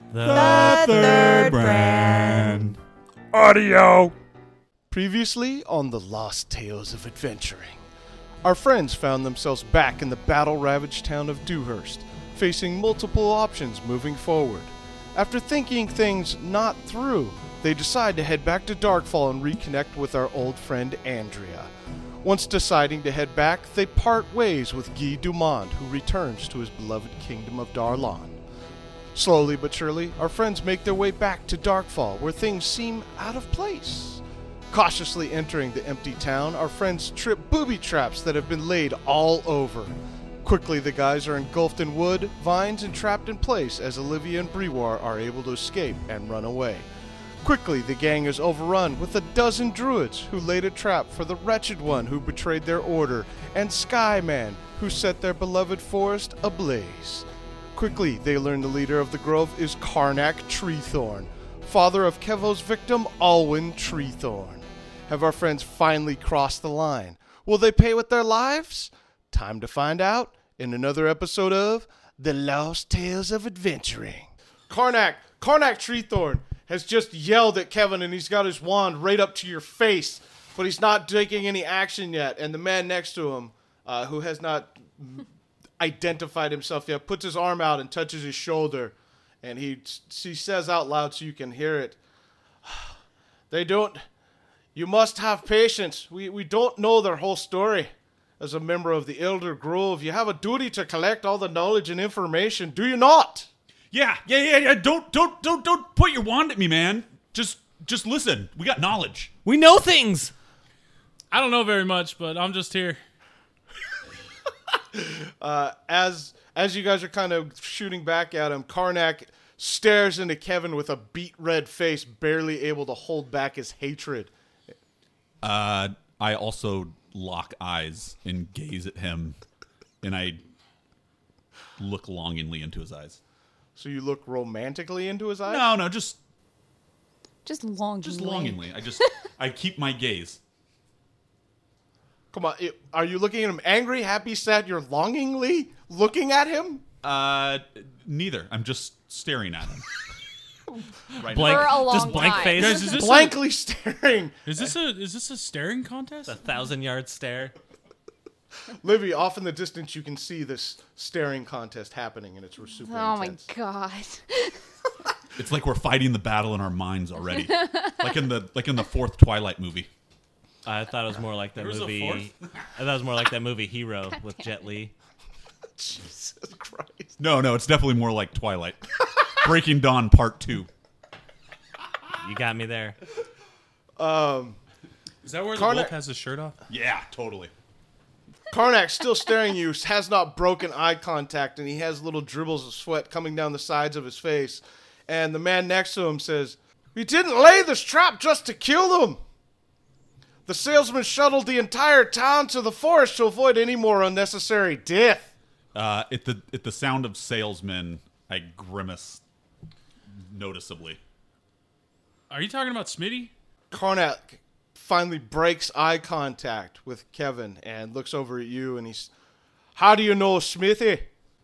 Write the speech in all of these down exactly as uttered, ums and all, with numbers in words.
The, the third brand. Audio. Previously on the Lost Tales of Adventuring, our friends found themselves back in the battle-ravaged town of Dewhurst, facing multiple options moving forward. After thinking things not through, they decide to head back to Darkfall and reconnect with our old friend Andrea. Once deciding to head back, they part ways with Guy Dumont, who returns to his beloved kingdom of Darlan. Slowly but surely, our friends make their way back to Darkfall, where things seem out of place. Cautiously entering the empty town, our friends trip booby traps that have been laid all over. Quickly, the guys are engulfed in wood, vines, and trapped in place as Olivia and Brewar are able to escape and run away. Quickly, the gang is overrun with a dozen druids who laid a trap for the wretched one who betrayed their order, and Skyman, who set their beloved forest ablaze. Quickly, they learn the leader of the grove is Karnak Treethorn, father of Kevo's victim, Alwyn Treethorn. Have our friends finally crossed the line? Will they pay with their lives? Time to find out in another episode of The Lost Tales of Adventuring. Karnak, Karnak Treethorn has just yelled at Kevin, and he's got his wand right up to your face, but he's not taking any action yet. And the man next to him, uh, who has not identified himself yet, puts his arm out and touches his shoulder, and he he says out loud so you can hear it, "They don't, you must have patience. We, we don't know their whole story. As a member of the Elder Grove, you have a duty to collect all the knowledge and information, do you not?" Yeah, yeah, yeah, yeah. Don't, don't, don't, don't put your wand at me, man. Just, just listen. We got knowledge. We know things. I don't know very much, but I'm just here. uh, as as you guys are kind of shooting back at him, Karnak stares into Kevin with a beet red face, barely able to hold back his hatred. Uh, I also lock eyes and gaze at him, and I look longingly into his eyes. So you look romantically into his eyes? No, no, just Just longingly. just longingly. I just I keep my gaze. Come on, it, are you looking at him angry, happy, sad? You're longingly looking at him? Uh, neither. I'm just staring at him. Right Blank, For a long just blank time. face. Guys, is this Blankly staring. A, is this a is this a staring contest? A thousand yard stare. Livy, off in the distance, you can see this staring contest happening, and it's super Oh intense. my god. It's like we're fighting the battle in our minds already, like in the like in the fourth Twilight movie. I thought it was more like that There was a movie. fourth? I thought it was more like that movie Hero with Jet Li. Jesus Christ. No, no, it's definitely more like Twilight. Breaking Dawn Part Two. You got me there. Um, Is that where the Karnak- wolf has his shirt off? Yeah, totally. Karnak, still staring at you, has not broken eye contact, and he has little dribbles of sweat coming down the sides of his face. And the man next to him says, "We didn't lay this trap just to kill them. The salesman shuttled the entire town to the forest to avoid any more unnecessary death." Uh, at the at the sound of salesmen, I grimace noticeably. Are you talking about Smitty? Karnak finally breaks eye contact with Kevin and looks over at you, and he's, "How do you know Smithy?"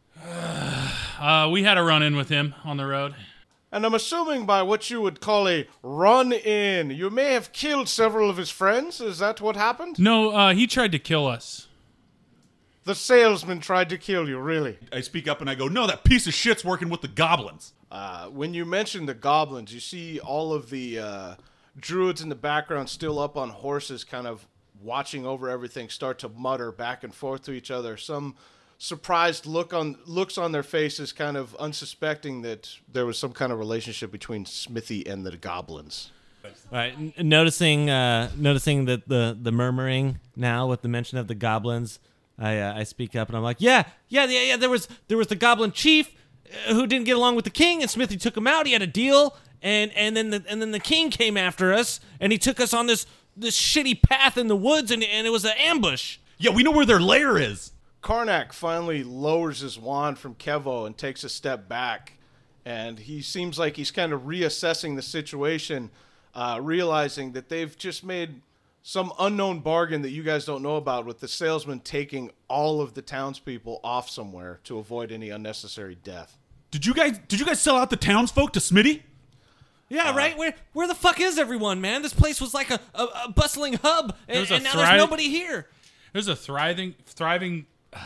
Uh, we had a run-in with him on the road. And I'm assuming by what you would call a run-in, you may have killed several of his friends. Is that what happened? No, uh, he tried to kill us. The salesman tried to kill you, really? I speak up and I go, "No, that piece of shit's working with the goblins." Uh, when you mention the goblins, you see all of the uh, druids in the background still up on horses, kind of watching over everything, start to mutter back and forth to each other. Some surprised look on looks on their faces, kind of unsuspecting that there was some kind of relationship between Smithy and the goblins. All right, n- noticing uh, noticing that the the murmuring now with the mention of the goblins, I uh, I speak up and I'm like, yeah, yeah, yeah, yeah. There was there was the goblin chief uh, who didn't get along with the king, and Smithy took him out. He had a deal, and and then the and then the king came after us, and he took us on this this shitty path in the woods, and and it was an ambush. Yeah, we know where their lair is. Karnak finally lowers his wand from Kevo and takes a step back, and he seems like he's kind of reassessing the situation, uh, realizing that they've just made some unknown bargain that you guys don't know about, with the salesman taking all of the townspeople off somewhere to avoid any unnecessary death. Did you guys did you guys sell out the townsfolk to Smitty? Yeah, right. Where where the fuck is everyone, man? This place was like a, a, a bustling hub, and, There's a and now thri- there's nobody here. There's a thriving, thriving.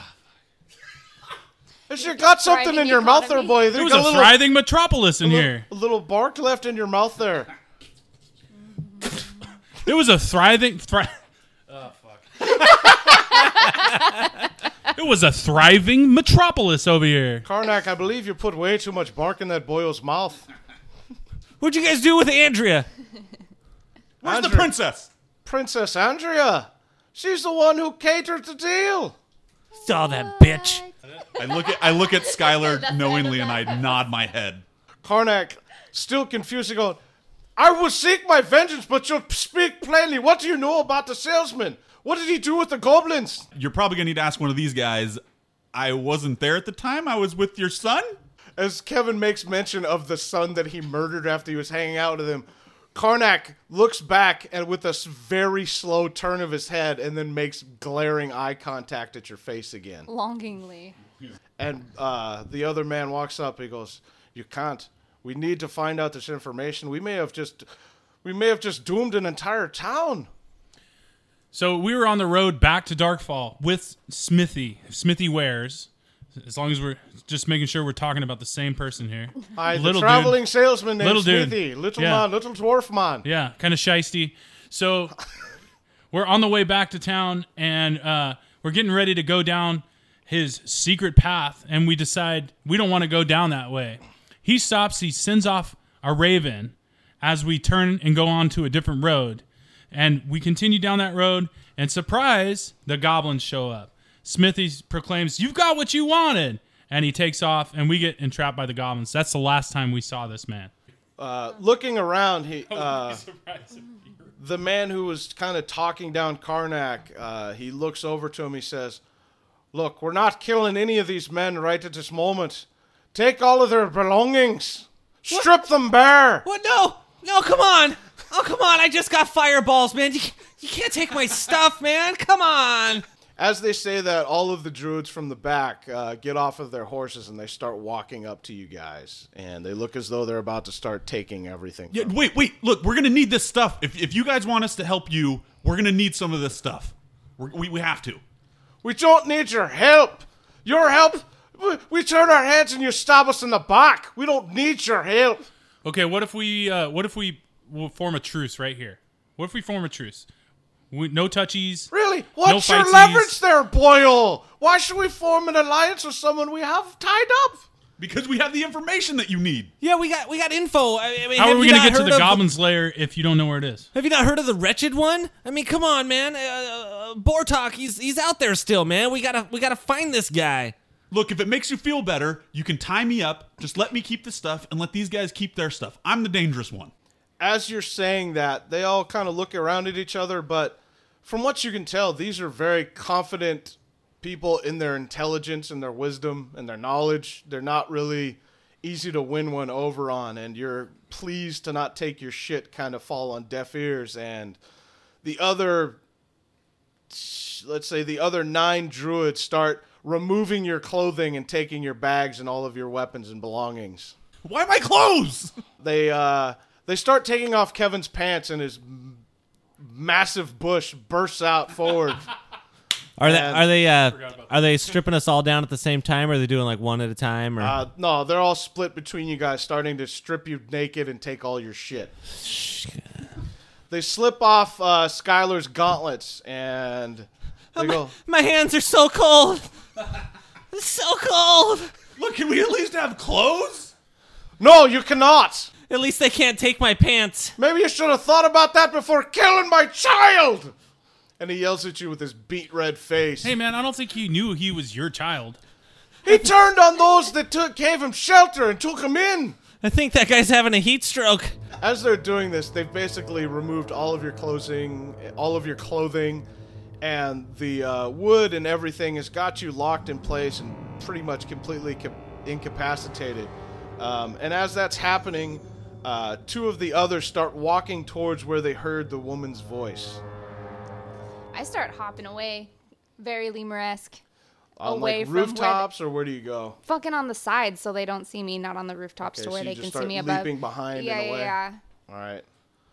If you got something Thriving in your mouth there, economy. boy, There was got a a little, thriving metropolis in little, here. a little bark left in your mouth there. There was a thriving. Thri- oh fuck. It was a thriving metropolis over here. Karnak, I believe you put way too much bark in that boy's mouth. What'd you guys do with Andrea? Where's the Andrew. princess? Princess Andrea. She's the one who catered the deal. Saw that bitch. I look at I look at Skylar That's knowingly it, and I that's it. nod my head. Karnak, still confused, going, I will seek my vengeance, but you'll speak plainly. What do you know about the salesman? What did he do with the goblins? You're probably gonna need to ask one of these guys. I wasn't there at the time. I was with your son. As Kevin makes mention of the son that he murdered after he was hanging out with him, Karnak looks back and with a s- very slow turn of his head and then makes glaring eye contact at your face again. Longingly. And uh, the other man walks up. He goes, "You can't. We need to find out this information. We may have just, we may have just doomed an entire town." So we were on the road back to Darkfall with Smithy, Smithy Wares. As long as we're just making sure we're talking about the same person here. I, the Little traveling dude. salesman named Little dude. Smithy, little Yeah. man, little dwarf man. Yeah, kind of shisty. So we're on the way back to town, and uh, we're getting ready to go down his secret path, and we decide we don't want to go down that way. He stops. He sends off a raven as we turn and go on to a different road, and we continue down that road, and surprise, the goblins show up. Smithy proclaims, "You've got what you wanted," and he takes off, and we get entrapped by the goblins. That's the last time we saw this man. Uh, looking around, he uh, the man who was kind of talking down Karnak, uh, he looks over to him. He says, "Look, we're not killing any of these men right at this moment. Take all of their belongings. Strip them bare." What? No, no, come on. Oh, come on. I just got fireballs, man. You, you can't take my stuff, man. Come on. As they say that, all of the druids from the back uh, get off of their horses and they start walking up to you guys. And they look as though they're about to start taking everything. Yeah, from wait, wait. Look, we're gonna need this stuff. If if you guys want us to help you, we're gonna need some of this stuff. We're, we we have to. We don't need your help. Your help, we, we turn our heads and you stab us in the back. We don't need your help. Okay, what if we uh, what if we will form a truce right here? What if we form a truce? We, no touchies. Really? What's No your fightsies. leverage there, Boyle? Why should we form an alliance with someone we have tied up? Because we have the information that you need. Yeah, we got we got info. I I mean, How have are we you gonna not get to heard the of Goblin's Lair if you don't know where it is? Have you not heard of the Wretched One? I mean, come on, man. Uh, uh, Bortok, he's he's out there still, man. We gotta we gotta find this guy. Look, if it makes you feel better, you can tie me up. Just let me keep the stuff and let these guys keep their stuff. I'm the dangerous one. As you're saying that, they all kind of look around at each other, but from what you can tell, these are very confident people in their intelligence and their wisdom and their knowledge. They're not really easy to win one over on, and you're pleased to not take your shit kind of fall on deaf ears. And the other, let's say the other nine druids start removing your clothing and taking your bags and all of your weapons and belongings. Why my clothes? They uh, they start taking off Kevin's pants, and his m- massive bush bursts out forward. Are they And- are they uh, are they stripping us all down at the same time, or are they doing like one at a time? Or Uh, no, they're all split between you guys, starting to strip you naked and take all your shit. They slip off uh, Skylar's gauntlets, and they go, my hands are so cold. It's so cold. Look, can we at least have clothes? "No, you cannot. At least they can't take my pants. Maybe you should have thought about that before killing my child." And he yells at you with his beet red face. Hey man, I don't think he knew he was your child. He turned on those that took, gave him shelter and took him in. I think that guy's having a heat stroke. As they're doing this, they've basically removed all of your clothing, all of your clothing, and the uh, wood and everything has got you locked in place and pretty much completely ca- incapacitated. Um, and as that's happening, uh, two of the others start walking towards where they heard the woman's voice. I start hopping away. Very lemur-esque. On away like from where rooftops, or where do you go? they, fucking on the sides so they don't see me, not on the rooftops Okay, to where so you they just can start see me above. leaping behind yeah, and yeah, away. yeah. All right.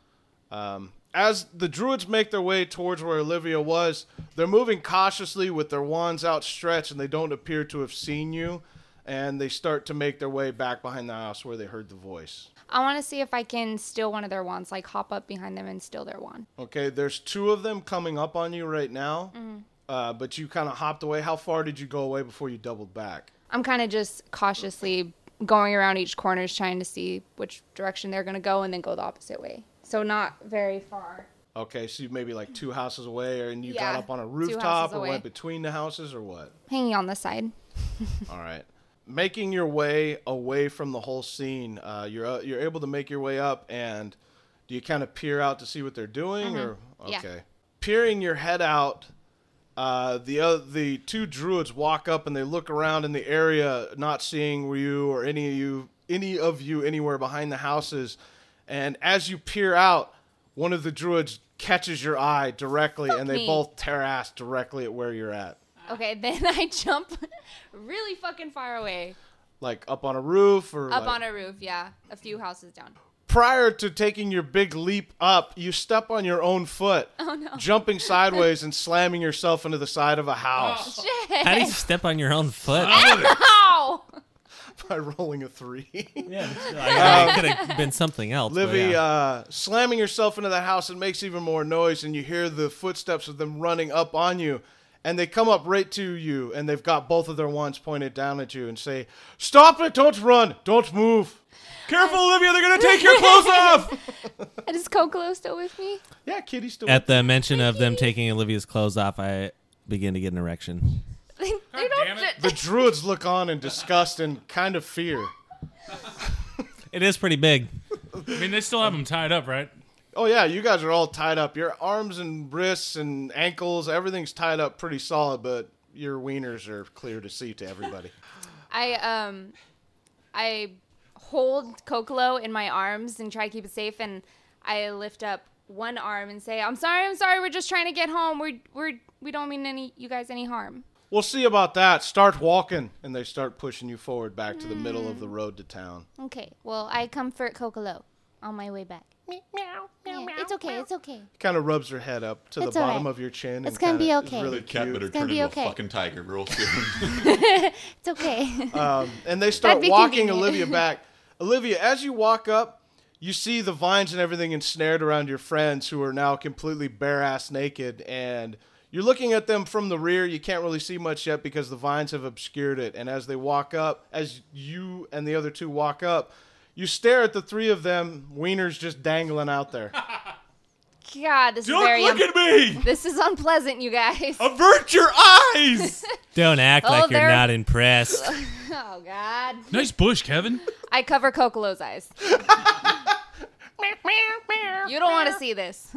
Um, as the druids make their way towards where Olivia was, they're moving cautiously with their wands outstretched, and they don't appear to have seen you. And they start to make their way back behind the house where they heard the voice. I want to see if I can steal one of their wands, like hop up behind them and steal their wand. Okay, there's two of them coming up on you right now, Mm-hmm. uh, but you kind of hopped away. How far did you go away before you doubled back? I'm kind of just cautiously going around each corner, trying to see which direction they're going to go and then go the opposite way. So not very far. Okay, so you maybe like two houses away, or and you got Yeah, up on a two rooftop, houses or away. what, between the houses, or what? Hanging on the side. All right. Making your way away from the whole scene, uh, you're uh, you're able to make your way up, and do you kind of peer out to see what they're doing, or Yeah. okay? Peering your head out, uh, the uh, the two druids walk up and they look around in the area, not seeing you or any of you any of you anywhere behind the houses, and as you peer out, one of the druids catches your eye directly, Fuck and they me. both tear ass directly at where you're at. Okay, then I jump really fucking far away. Like up on a roof, or Up like- on a roof, yeah. A few houses down. Prior to taking your big leap up, you step on your own foot, Oh, no. jumping sideways and slamming yourself into the side of a house Shit. How do you step on your own foot? Ow! by rolling a three. Yeah, it could have been something else. but Livy, yeah. uh, slamming yourself into the house, it makes even more noise, and you hear the footsteps of them running up on you. And they come up right to you, and they've got both of their wands pointed down at you and say, "Stop it! Don't run! Don't move!" Careful, Olivia! They're gonna take your clothes off. Is Kokolo still with me? Yeah, Kitty's still. At the mention of them taking Olivia's clothes off, I begin to get an erection. They, they damn don't. it. The druids look on in disgust and kind of fear. It is pretty big. I mean, they still have them tied up, right? Oh yeah, you guys are all tied up. Your arms and wrists and ankles, everything's tied up pretty solid, but your wieners are clear to see to everybody. I um, I hold Kokolo in my arms and try to keep it safe, and I lift up one arm and say, "I'm sorry, I'm sorry. We're just trying to get home. We're we're we don't mean any you guys any harm." We'll see about that. Start walking, and they start pushing you forward back to the middle of the road to town. Okay. Well, I comfort Kokolo on my way back. Yeah, it's okay. It's okay. Kind of rubs her head up to It's the all bottom right. of your chin. It's and gonna kinda be is okay. Really Cat cute. better gonna turn be into okay. a fucking tiger real soon. It's okay. Um, and they start That'd be walking convenient. Olivia back. Olivia, as you walk up, you see the vines and everything ensnared around your friends who are now completely bare-ass naked. And you're looking at them from the rear. You can't really see much yet because the vines have obscured it. And as they walk up, as you and the other two walk up, you stare at the three of them, wieners just dangling out there. God, this Don't is very look un- at me! this is unpleasant, you guys. Avert your eyes! Don't act Oh, like you're they're- not impressed. Oh God. Nice bush, Kevin. I cover Kokolo's eyes. You don't want to see this.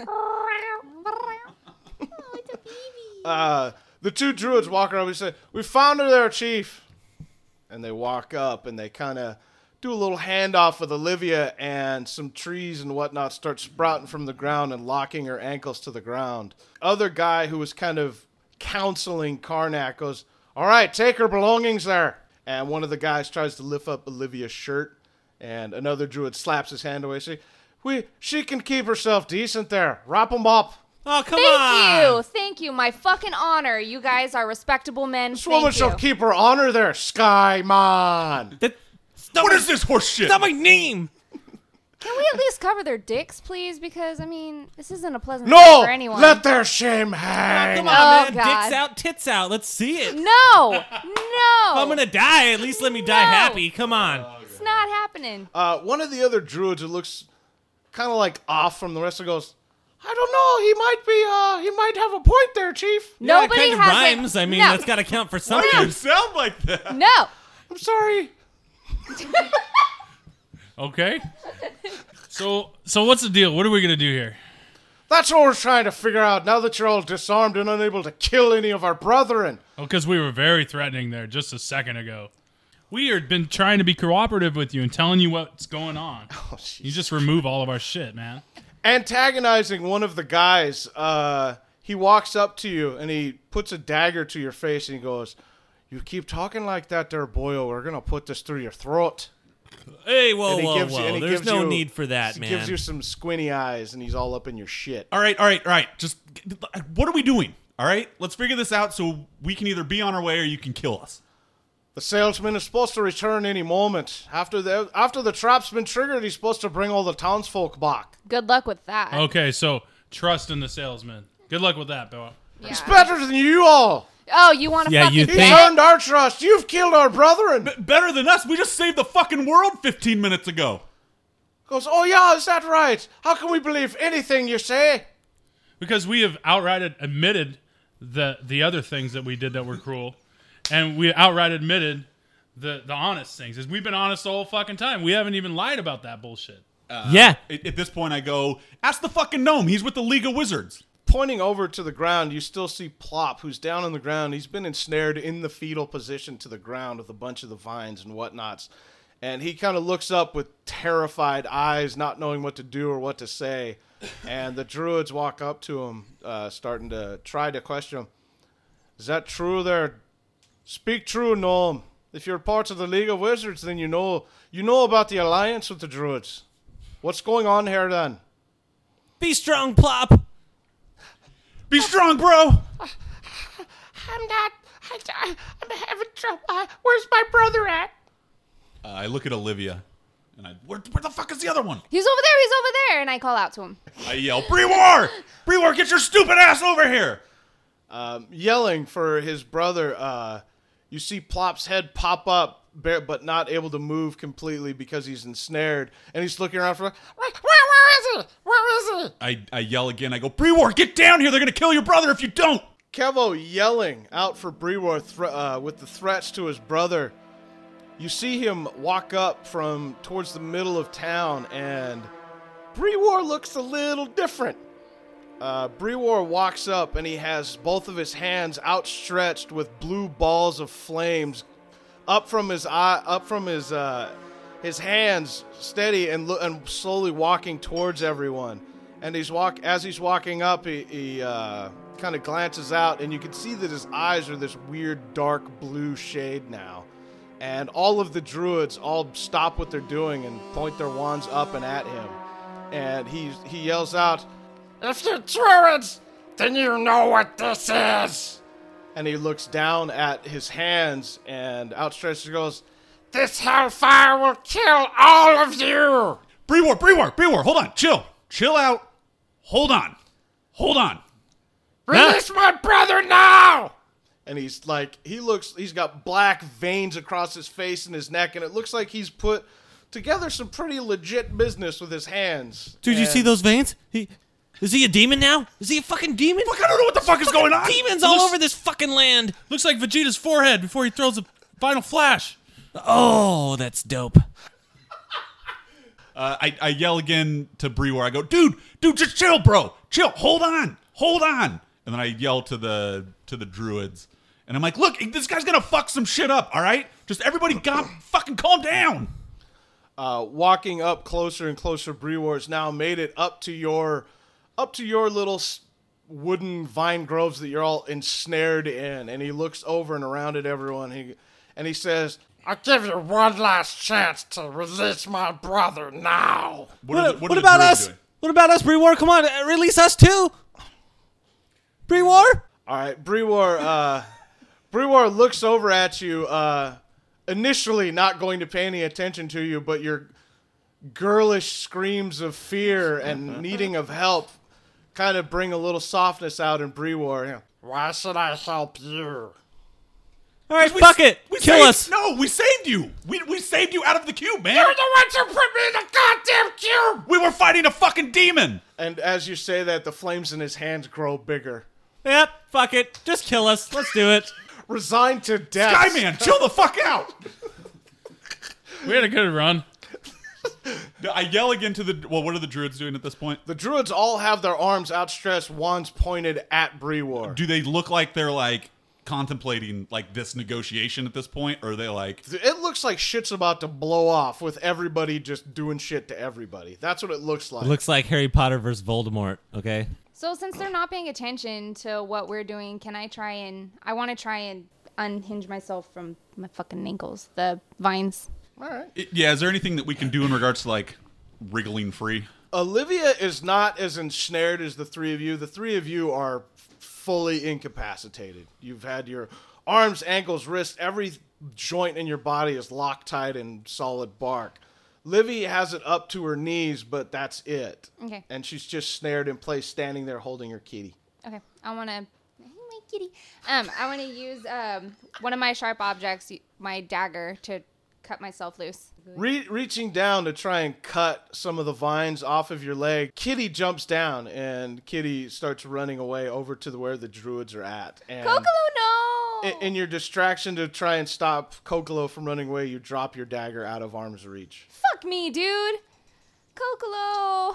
Uh, the two druids walk around and say, "We found her there, Chief." And they walk up and they kind of do a little handoff with Olivia, and some trees and whatnot start sprouting from the ground and locking her ankles to the ground. Other guy who was kind of counseling Karnak goes, "All right, take her belongings there." And one of the guys tries to lift up Olivia's shirt, and another druid slaps his hand away, saying, "We, she can keep herself decent there. Wrap 'em up." Oh, come Thank on. you. Thank you. My fucking honor. You guys are respectable men. This woman Thank shall you. keep her honor there, Skyman. That, stop What my, is this horse shit? Stop my name. Can we at least cover their dicks, please? Because, I mean, this isn't a pleasant No, sight for anyone. let their shame Oh, hang. come on, Oh, man. God. Dicks out, tits out. Let's see it. If No. No. I'm going to die, at least let me die No. happy. Come on. It's not happening. Uh, one of the other druids who looks kind of like off from the rest of goes, "I don't know. He might be. Uh, he might have a point there, Chief. Yeah, Nobody it kind of has rhymes. A, I mean, no. that's got to count for Why do you something. sound like that? No. I'm sorry." Okay. So, so what's the deal? What are we gonna do here? That's what we're trying to figure out. Now that you're all disarmed and unable to kill any of our brethren. Oh, because we were very threatening there just a second ago. We have been trying to be cooperative with you and telling you what's going on. Oh, You just remove all of our shit, man. Antagonizing one of the guys, uh, he walks up to you and he puts a dagger to your face and he goes, You keep talking like that there, boyo. We're going to put this through your throat. Hey, whoa, And he whoa, gives you- and whoa. he There's gives no you- need for that, He man. gives you some squinty eyes, and he's all up in your shit. All right, all right, all right. Just what are we doing? All right, let's figure this out so we can either be on our way or you can kill us. The salesman is supposed to return any moment. After the after the trap's been triggered, he's supposed to bring all the townsfolk back. Good luck with that. Okay, so trust in the salesman. Good luck with that, Bill. Yeah. He's better than you all. Oh, you want to Yeah, fucking you He's think- bet? earned our trust. You've killed our brethren. B- better than us. We just saved the fucking world fifteen minutes ago. Goes, oh yeah, is that right? How can we believe anything you say? Because we have outright admitted the the other things that we did that were cruel, and we outright admitted the the honest things. Is we've been honest the whole fucking time. We haven't even lied about that bullshit. yeah. At, at this point, I go, ask the fucking gnome. He's with the League of Wizards. Pointing over to the ground, you still see Plop, who's down on the ground. He's been ensnared in the fetal position to the ground with a bunch of the vines and whatnots. And he kind of looks up with terrified eyes, not knowing what to do or what to say. And the druids walk up to him, uh, starting to try to question him. Is that true there? Speak true, gnome. If you're part of the League of Wizards, then you know you know about the alliance with the druids. What's going on here, then? Be strong, Plop. Be strong, bro. I'm not... I, I, I'm having trouble. Uh, where's my brother at? Uh, I look at Olivia, and I, where, where the fuck is the other one? He's over there. He's over there. And I call out to him. I yell, Brewar! Brewar, get your stupid ass over here! Um, yelling for his brother. Uh, you see Plop's head pop up, bare, but not able to move completely because he's ensnared. And he's looking around for, where, where, where is he? Where is he? I, I yell again. I go, Brewar, get down here. They're going to kill your brother if you don't. Kevo yelling out for Brewar thre- uh, with the threats to his brother. You see him walk up from towards the middle of town, and Brewar looks a little different. Uh, Brewar walks up, and he has both of his hands outstretched with blue balls of flames up from his eye, up from his uh, his hands, steady and lo- and slowly walking towards everyone. And he's walk as he's walking up, he, he uh, kind of glances out, and you can see that his eyes are this weird dark blue shade now. And all of the druids all stop what they're doing and point their wands up and at him. And he he yells out, "If you're druids, then you know what this is." And he looks down at his hands and outstretched and goes, "This hellfire will kill all of you." Brewar, Brewar, Brewar, hold on. Chill. Chill out. Hold on. Hold on. Release my brother now! And he's like, he looks, he's got black veins across his face and his neck, and it looks like he's put together some pretty legit business with his hands. Dude, you And see those veins? He Is he a demon now? Is he a fucking demon? Fuck, I don't know what the fuck is going on. Demons all over this fucking land. Looks like Vegeta's forehead before he throws a final flash. Oh, that's dope. Uh, I, I yell again to Brewar. I go, dude, dude, just chill, bro. Chill. Hold on. Hold on. And then I yell to the to the druids. And I'm like, look, this guy's going to fuck some shit up, all right? Just everybody got fucking calm down. Uh, walking up closer and closer, Brewar's now made it up to your, up to your little s- wooden vine groves that you're all ensnared in. And he looks over and around at everyone. He, and he says, "I'll give you one last chance to release my brother now." What, What, are the, what, what are the about druids us? doing? What about us, Brewar? Come on, uh, release us too. Brewar? All right, Brewar, uh, Brewar looks over at you, uh, initially not going to pay any attention to you, but your girlish screams of fear and needing of help kind of bring a little softness out in Brewar. You know, "Why should I help you?" All right, We- fuck it. We Kill saved, us. No, we saved you. We, we saved you out of the cube, man. You're the ones who put me in the goddamn cube! We were fighting a fucking demon. And as you say that, the flames in his hands grow bigger. Yep, fuck it. Just kill us. Let's do it. Resigned to death. Skyman, chill the fuck out. We had a good run. I yell again to the... Well, what are the druids doing at this point? The druids all have their arms outstretched, wands pointed at Brewar. Do they look like they're, like, contemplating, like, this negotiation at this point? Or are they, like... It looks like shit's about to blow off with everybody just doing shit to everybody. That's what it looks like. It looks like Harry Potter versus Voldemort, okay? So since they're not paying attention to what we're doing, can I try and I want to try and unhinge myself from my fucking ankles, the vines. All right. It- yeah, is there anything that we can do in regards to like wriggling free? Olivia is not as ensnared as the three of you. The three of you are fully incapacitated. You've had your arms, ankles, wrists, every joint in your body is Loctite and solid bark. Livy has it up to her knees, but that's it. Okay. And she's just snared in place, standing there holding her kitty. Okay, I want to. My kitty. Um, I want to use um one of my sharp objects, my dagger, to cut myself loose. Re- reaching down to try and cut some of the vines off of your leg, Kitty jumps down, and Kitty starts running away over to the, where the druids are at. And Kokolo, no! in, in your distraction to try and stop Kokolo from running away, you drop your dagger out of arm's reach. Fuck me, dude. Kokolo,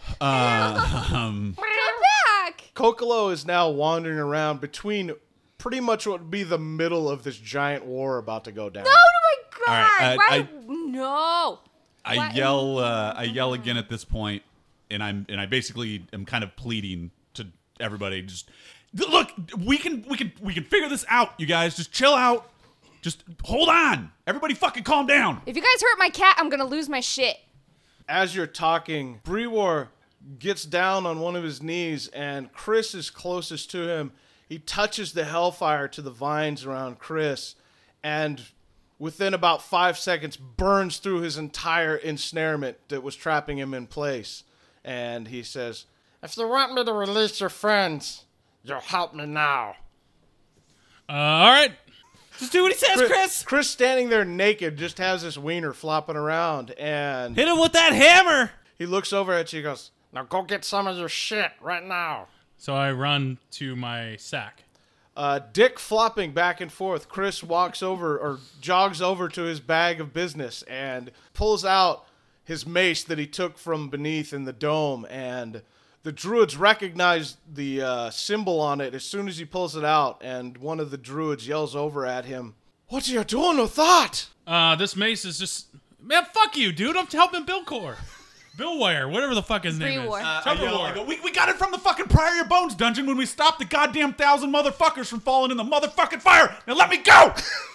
Um, come back. Kokolo is now wandering around between pretty much what would be the middle of this giant war about to go down. No, oh my god! All right, uh, Why? I- no. I What? yell. Uh, I yell again at this point, and I'm and I basically am kind of pleading to everybody. Just look, we can we can we can figure this out. You guys, just chill out. Just hold on. Everybody, fucking calm down. If you guys hurt my cat, I'm gonna lose my shit. As you're talking, Brewar gets down on one of his knees, and Chris is closest to him. He touches the hellfire to the vines around Chris, and within about five seconds burns through his entire ensnarement that was trapping him in place. And he says, "If you want me to release your friends, you'll help me now." Uh, all right. Just do what he says, Chris. Chris, standing there naked, just has his wiener flopping around, and Hit him with that hammer. he looks over at you and goes, "Now go get some of your shit right now." So I run to my sack. Uh, Dick flopping back and forth. Chris walks over or jogs over to his bag of business and pulls out his mace that he took from beneath in the dome. And the druids recognize the uh, symbol on it as soon as he pulls it out. And one of the druids yells over at him, "What are you doing with that?" Uh, this mace is just man. Fuck you, dude. I'm helping Bill Core, Bill Wire, whatever the fuck his name Brewar. is. Uh, I Trevor yell, War. I go, we, we got it from the fucking Prior Your Bones dungeon when we stopped the goddamn thousand motherfuckers from falling in the motherfucking fire. Now let me go.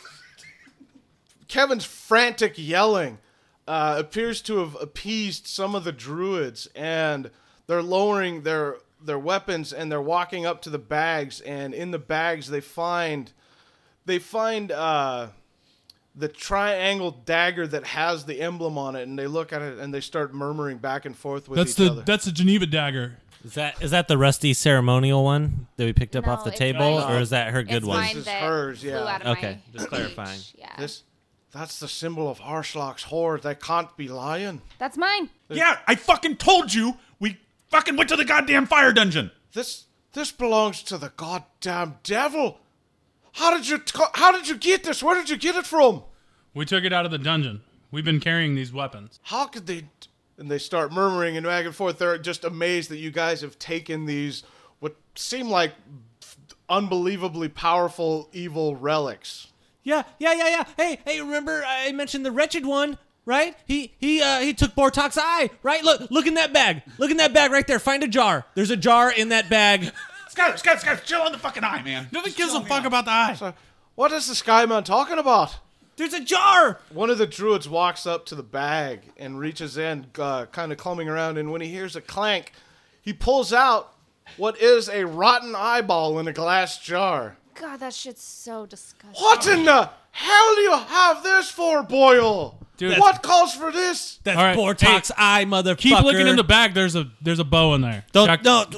Kevin's frantic yelling uh, appears to have appeased some of the druids, and they're lowering their their weapons and they're walking up to the bags. And in the bags, they find they find uh, the triangle dagger that has the emblem on it, and they look at it and they start murmuring back and forth with That's each the other. that's the Geneva dagger. Is that is that the rusty ceremonial one that we picked up No, off the it's table, mine. or is that her good It's one? mine This is that hers, flew yeah. out of Okay, my just clarifying. reach. Yeah. This that's the symbol of Harslock's horde. They can't be lying. That's mine. Yeah, I fucking told you. We fucking went to the goddamn fire dungeon. This this belongs to the goddamn devil. How did you t- how did you get this? Where did you get it from? We took it out of the dungeon. We've been carrying these weapons. How could they? And they start murmuring and back and forth. They're just amazed that you guys have taken these what seem like unbelievably powerful evil relics. Yeah, yeah, yeah, yeah. Hey, hey, remember I mentioned the wretched one, right? He he uh he took Bortok's eye, right? Look, look in that bag. Look in that bag right there. Find a jar. There's a jar in that bag. Skyler, Skyler, Skyler, chill on the fucking eye, man. Nobody Just gives chill a on the fuck eye. about the eye. So, what is the Skyman talking about? There's a jar. One of the druids walks up to the bag and reaches in, uh, kind of clumbing around, and when he hears a clank, he pulls out what is a rotten eyeball in a glass jar. God, that shit's so disgusting. What in the hell do you have this for, Boyle? Dude, what calls for this? That's All right, Bortok's eye, motherfucker. Keep looking in the bag. There's a there's a bow in there. Don't check, no.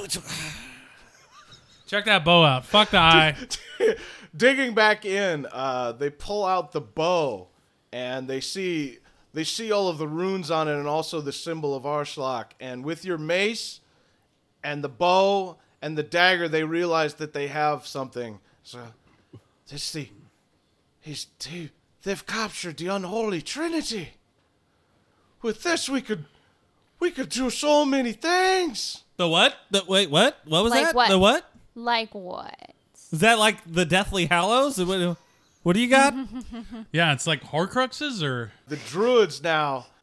check that bow out. Fuck the eye. Digging back in, uh, they pull out the bow, and they see they see all of the runes on it, and also the symbol of Arslock. And with your mace, and the bow, and the dagger, they realize that they have something. So, this the he's they, they've captured the unholy trinity. With this, we could we could do so many things. The what? The wait, what? What was Like that? what? The what? Like what? Is that like the Deathly Hallows? What, what do you got? Yeah, it's like Horcruxes or The druids now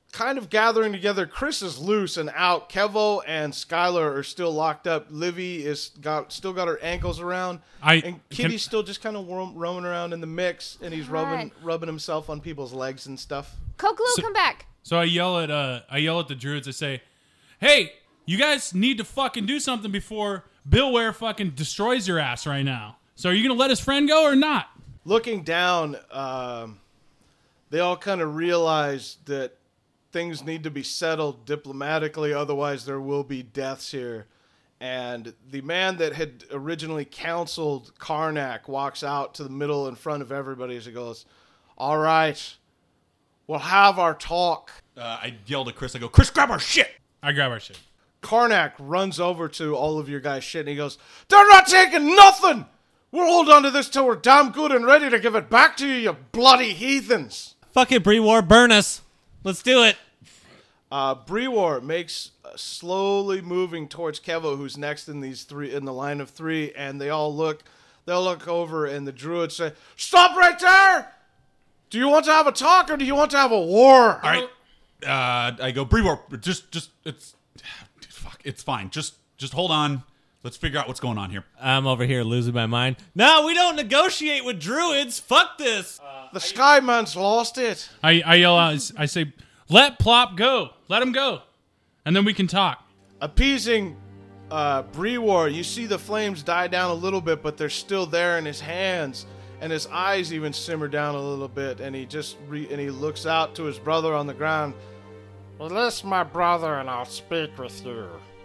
kind of gathering together. Chris is loose and out. Kevo and Skylar are still locked up. Livy is got still got her ankles around. I- and Kitty's can- still just kind of roam, roaming around in the mix, and he's rubbing God. rubbing himself on people's legs and stuff. Kokolo, So- come back. So I yell at uh I yell at the druids. I say, "Hey, you guys need to fucking do something before Bill Ware fucking destroys your ass right now. So are you gonna let his friend go or not?" Looking down, um, they all kind of realize that things need to be settled diplomatically, otherwise there will be deaths here. And the man that had originally counseled Karnak walks out to the middle in front of everybody as he goes, "All right, we'll have our talk." Uh, I yelled at Chris. I go, Chris, grab our shit. I grab our shit. Karnak runs over to all of your guys' shit and he goes, "They're not taking nothing! We'll hold on to this till we're damn good and ready to give it back to you, you bloody heathens!" Fuck it, Brewar, burn us. Let's do it. Uh, Brewar makes uh, slowly moving towards Kevo, who's next in these three in the line of three, and they all look. They'll look over, and the druids say, "Stop right there! Do you want to have a talk, or do you want to have a war?" All right. Uh, I go, Brewar, just, just, it's, fuck, it's fine. Just, just hold on. Let's figure out what's going on here. I'm over here losing my mind. No, we don't negotiate with druids. Fuck this. The Skyman's lost it. I, I yell out. I say, "Let Plop go. Let him go, and then we can talk." Appeasing uh, Brewar, you see the flames die down a little bit, but they're still there in his hands, and his eyes even simmer down a little bit, and he just re- and he looks out to his brother on the ground. "Release my brother, and I'll speak with you."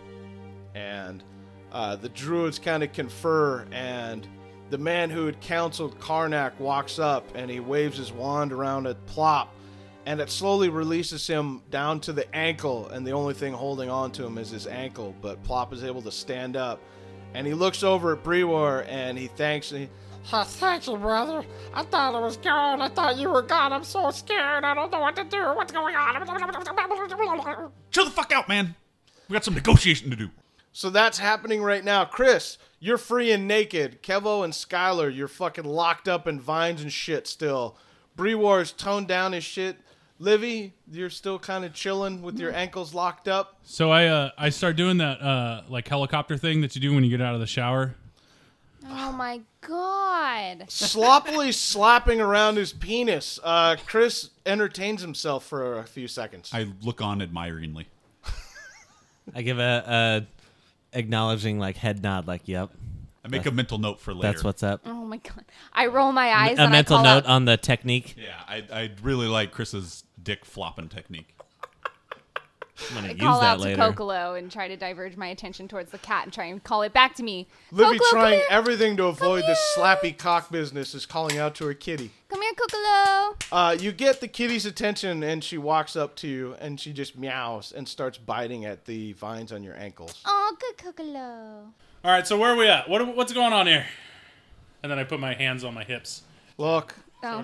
And uh, the druids kind of confer, and the man who had counseled Karnak walks up, and he waves his wand around at Plop, and it slowly releases him down to the ankle, and the only thing holding on to him is his ankle, but Plop is able to stand up, and he looks over at Brewar, and he thanks, and he, Oh, thank you, brother. I thought it was gone. I thought you were gone. I'm so scared. I don't know what to do. What's going on? Chill the fuck out, man. We got some negotiation to do. So that's happening right now. Chris, you're free and naked. Kevo and Skylar, you're fucking locked up in vines and shit still. Brewar's toned down his shit. Livy, you're still kind of chilling with your ankles locked up. So I uh, I start doing that uh, like helicopter thing that you do when you get out of the shower. Oh my god. Sloppily slapping around his penis. Uh, Chris entertains himself for a few seconds. I look on admiringly. I give a, a acknowledging like head nod, like yep. I make a mental note for later. That's what's up. Oh my god. I roll my eyes A and mental I call note out, on the technique. Yeah, I, I really like Chris's dick flopping technique. I'm gonna I use call that out later. to Kokolo and try to diverge my attention towards the cat and try and call it back to me. Livy, Kokolo, trying come here. everything to avoid this here. slappy cock business, is calling out to her kitty. Come here, Kokolo. Uh, you get the kitty's attention, and she walks up to you, and she just meows and starts biting at the vines on your ankles. Oh, good Kokolo. All right, so where are we at? What what's going on here? And then I put my hands on my hips. Look, Oh.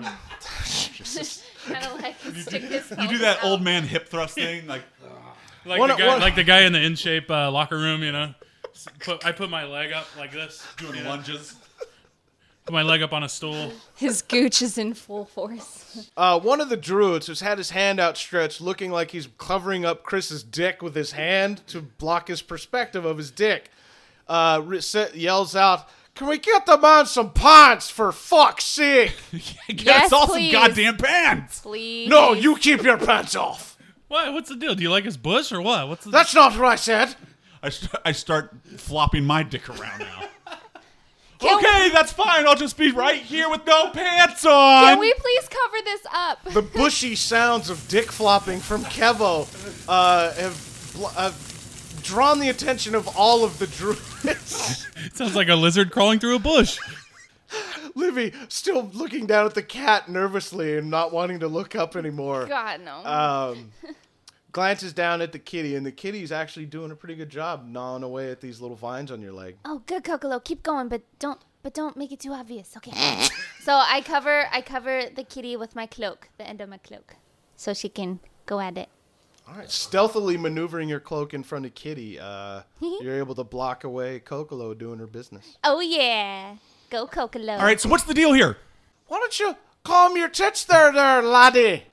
kind of like stick his You do that old man hip thrust thing, like Like One- the guy, one- like the guy in the in shape uh, locker room, you know. S- Put, I put my leg up like this. doing you know? lunges. Put my leg up on a stool. His gooch is in full force. uh, one of the druids who's had his hand outstretched, looking like he's covering up Chris's dick with his hand to block his perspective of his dick, uh, re- se- yells out, "Can we get the man some pants, for fuck's sake?" Get Yes, us all some please. goddamn pants. Please. "No, you keep your pants off." What? What's the deal? Do you like his bush or what? What's the "That's not what I said." I, st- I start flopping my dick around now. Can Okay, that's fine. I'll just be right here with no pants on. Can we please cover this up? The bushy sounds of dick flopping from Kevo uh, have, bl- have drawn the attention of all of the druids. It sounds like a lizard crawling through a bush. Livy still looking down at the cat nervously and not wanting to look up anymore. God, no. Um, glances down at the kitty, and the kitty's actually doing a pretty good job gnawing away at these little vines on your leg. Oh, good Kokolo. Keep going, but don't but don't make it too obvious. Okay. So I cover I cover the kitty with my cloak, the end of my cloak, so she can go at it. All right, stealthily maneuvering your cloak in front of Kitty, uh, you're able to block away Kokolo doing her business. Oh yeah, go Kokolo. All right, so what's the deal here? Why don't you calm your tits there, there, laddie?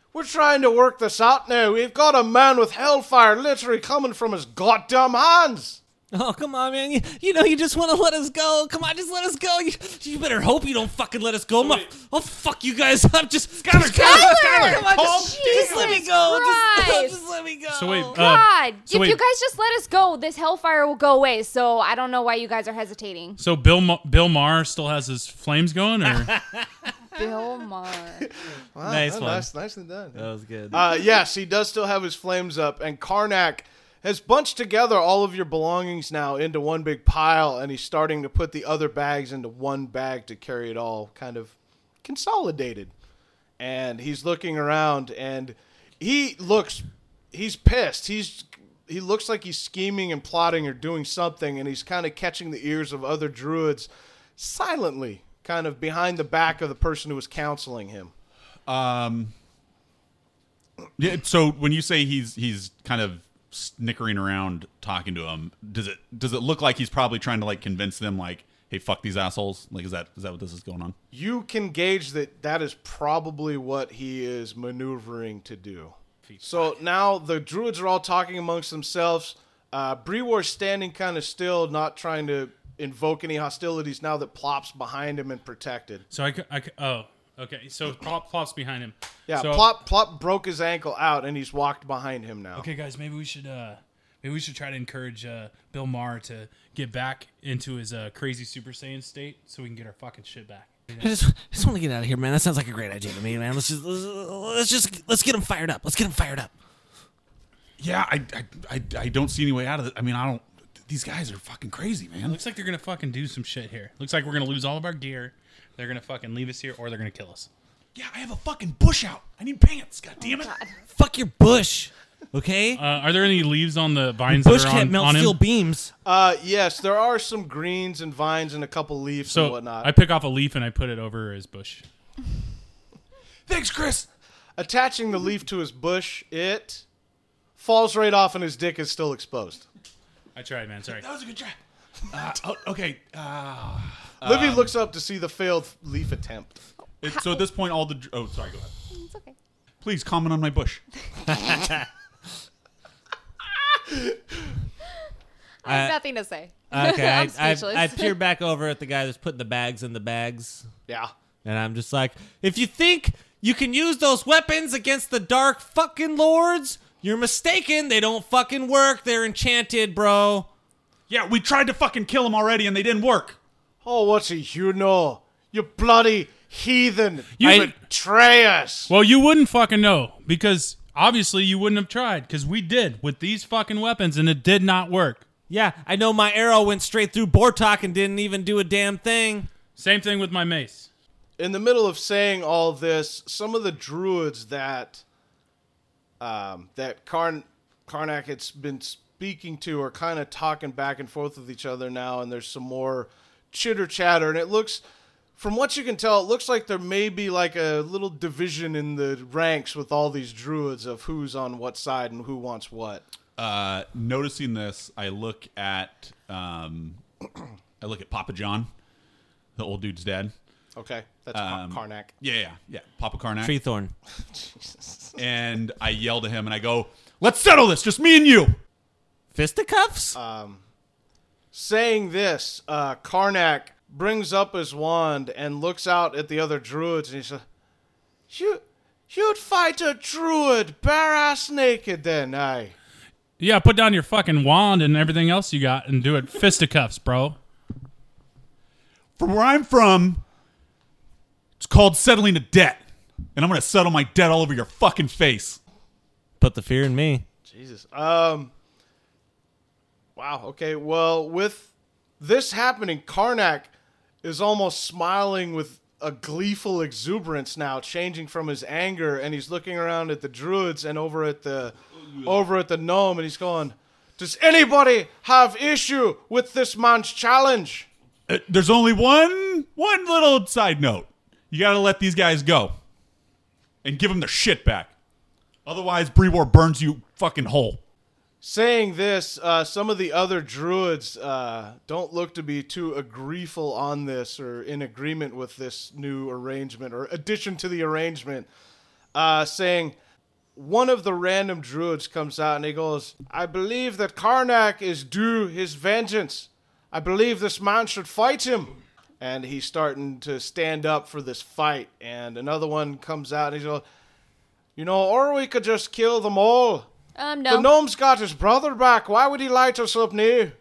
We're trying to work this out now. We've got a man with hellfire literally coming from his goddamn hands. Oh, come on, man. You, you know you just want to let us go. Come on, just let us go. You, you better hope you don't fucking let us go. Wait. I'll fuck you guys up. Just, Skylar, just, Skylar, Skylar, Skylar, come on, calm just, just let me Jesus go. Just, Christ. just let me go. So wait, uh, God, so if wait. you guys just let us go, this hellfire will go away. So I don't know why you guys are hesitating. So Bill Ma- Bill Maher still has his flames going, or Bill Maher. Wow, Nice oh, one. Nice, nicely done. That was good. Uh, yes, he does still have his flames up, and Karnak has bunched together all of your belongings now into one big pile, and he's starting to put the other bags into one bag to carry it all kind of consolidated. And he's looking around, and he looks, he's pissed. He's he looks like he's scheming and plotting or doing something, and he's kind of catching the ears of other druids silently, kind of behind the back of the person who was counseling him. Um. Yeah. So when you say he's he's kind of snickering around talking to him, does it does it look like he's probably trying to like convince them like, hey, fuck these assholes? Like, is that is that what this is going on? You can gauge that that is probably what he is maneuvering to do. So now the druids are all talking amongst themselves. Uh, Brewar's standing kind of still, not trying to invoke any hostilities now that Plop's behind him and protected. so I, c- I c- oh okay. So Plop Plop's behind him. Yeah, So, Plop, Plop broke his ankle out, and he's walked behind him now. Okay, guys, maybe we should uh, maybe we should try to encourage uh, Bill Maher to get back into his uh, crazy Super Saiyan state, so we can get our fucking shit back. I just, I just want to get out of here, man. That sounds like a great idea to me, man. Let's just, let's, let's just, let's get him fired up. Let's get him fired up. Yeah, I, I I I don't see any way out of it. I mean, I don't. These guys are fucking crazy, man. Looks like they're gonna fucking do some shit here. Looks like we're gonna lose all of our gear. They're gonna fucking leave us here, or they're gonna kill us. Yeah, I have a fucking bush out. I need pants. God damn it. Fuck your bush, okay? Uh, are there any leaves on the vines bush that are can't on, melt on steel him? beams. Uh, yes, there are some greens and vines and a couple leaves and So whatnot. I pick off a leaf and I put it over his bush. Thanks, Chris. Attaching the leaf to his bush, it falls right off, and his dick is still exposed. I tried, man. Sorry. That was a good try. Uh, oh, okay. Uh, Livy looks up to see the failed leaf attempt. it, so at this point, all the dr- oh, sorry. Go ahead. It's okay. Please comment on my bush. I have Uh, nothing to say. Okay, I, I'm I, speechless. I peer back over at the guy that's putting the bags in the bags, Yeah. and I'm just like, if you think you can use those weapons against the dark fucking lords, you're mistaken. They don't fucking work. They're enchanted, bro. Yeah, we tried to fucking kill him already, and they didn't work. Oh, what's he, you know? You bloody heathen. You- You betray us. Well, you wouldn't fucking know because obviously you wouldn't have tried because we did with these fucking weapons and it did not work. Yeah, I know my arrow went straight through Bortok and didn't even do a damn thing. Same thing with my mace. In the middle of saying all this, some of the druids that um, that Karn Karnak has been speaking to are kind of talking back and forth with each other now, and there's some more chitter chatter, and it looks, from what you can tell, it looks like there may be like a little division in the ranks with all these druids of who's on what side and who wants what. Uh, noticing this, I look at um, I look at Papa John, the old dude's dad. Okay, that's Um, Kar- Karnak. Yeah, yeah, yeah. Papa Karnak. Treethorn. And I yell to him, and I go, "Let's settle this, just me and you." Fisticuffs? Saying this, uh, Karnak brings up his wand and looks out at the other druids, and he says, "You, you'd fight a druid bare ass naked, then, aye?" Yeah, put down your fucking wand and everything else you got and do it fisticuffs, bro. From where I'm from, it's called settling a debt, and I'm gonna settle my debt all over your fucking face. Put the fear in me. Jesus. Um. Wow. Okay. Well, with this happening, Karnak is almost smiling with a gleeful exuberance now, changing from his anger, and he's looking around at the druids and over at the over at the gnome, and he's going, "Does anybody have issue with this man's challenge?" Uh, there's only one one little side note. You gotta let these guys go and give them their shit back. Otherwise, Brewar burns you fucking whole. Saying this, uh, some of the other druids uh, don't look to be too agreeful on this or in agreement with this new arrangement or addition to the arrangement. uh, saying, one of the random druids comes out and he goes, I believe that Karnak is due his vengeance. I believe this man should fight him. And he's starting to stand up for this fight. And another one comes out and he's going, you know, or we could just kill them all. Um, no. The gnome's got his brother back. Why would he light us up now?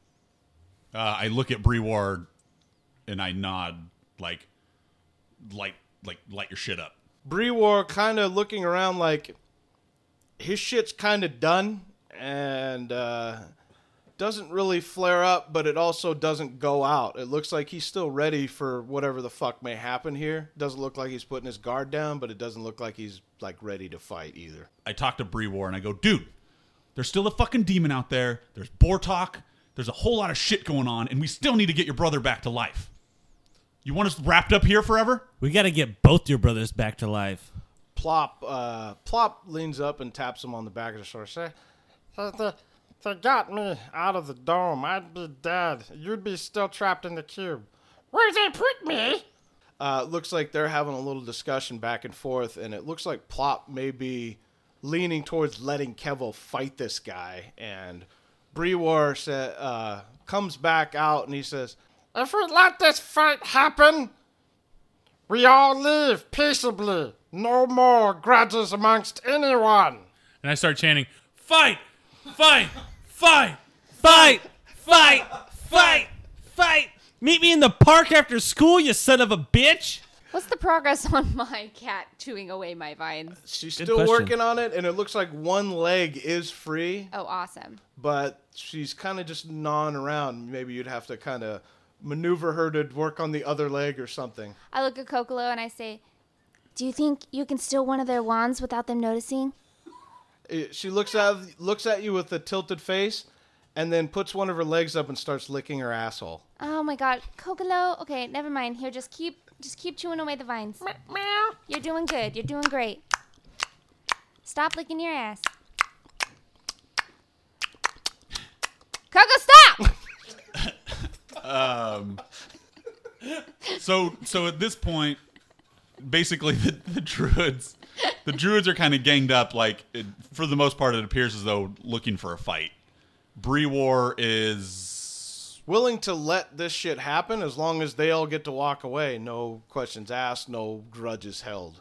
Uh, I look at Bree Ward and I nod like, light, like, light your shit up. Brewar kind of looking around like his shit's kind of done and uh, doesn't really flare up, but it also doesn't go out. It looks like he's still ready for whatever the fuck may happen here. Doesn't look like he's putting his guard down, but it doesn't look like he's like ready to fight either. I talk to Bree Ward and I go, dude, there's still a fucking demon out there. There's Bortok. There's a whole lot of shit going on, and we still need to get your brother back to life. You want us wrapped up here forever? We got to get both your brothers back to life. Plop, uh, Plop leans up and taps him on the back of the shoulder. Say, Hey, they, they got me out of the dome. I'd be dead. You'd be still trapped in the cube. Where'd they put me? uh, looks like they're having a little discussion back and forth, and it looks like Plop may be leaning towards letting Kevo fight this guy. And Brewar sa- uh, comes back out and he says, If we let this fight happen, we all leave peaceably. No more grudges amongst anyone. And I start chanting, fight, fight, fight. Fight! Fight! Fight! Fight! Meet me in the park after school, you son of a bitch! What's the progress on my cat chewing away my vines? she's Good still question. working on it, and it looks like one leg is free, Oh, awesome. but she's kind of just gnawing around. Maybe you'd have to kind of maneuver her to work on the other leg or something. I look at Kokolo and I say, do you think you can steal one of their wands without them noticing? It- she looks at looks at you with a tilted face, and then puts one of her legs up and starts licking her asshole. Oh my god. Kokolo, okay, never mind. Here, just keep just keep chewing away the vines. Meow. You're doing good. You're doing great. Stop licking your ass. Coco, stop! So, so at this point, basically the, the druids, the druids are kind of ganged up. Like it, for the most part, it appears as though looking for a fight. Brewar is Willing to let this shit happen as long as they all get to walk away. No questions asked, no grudges held.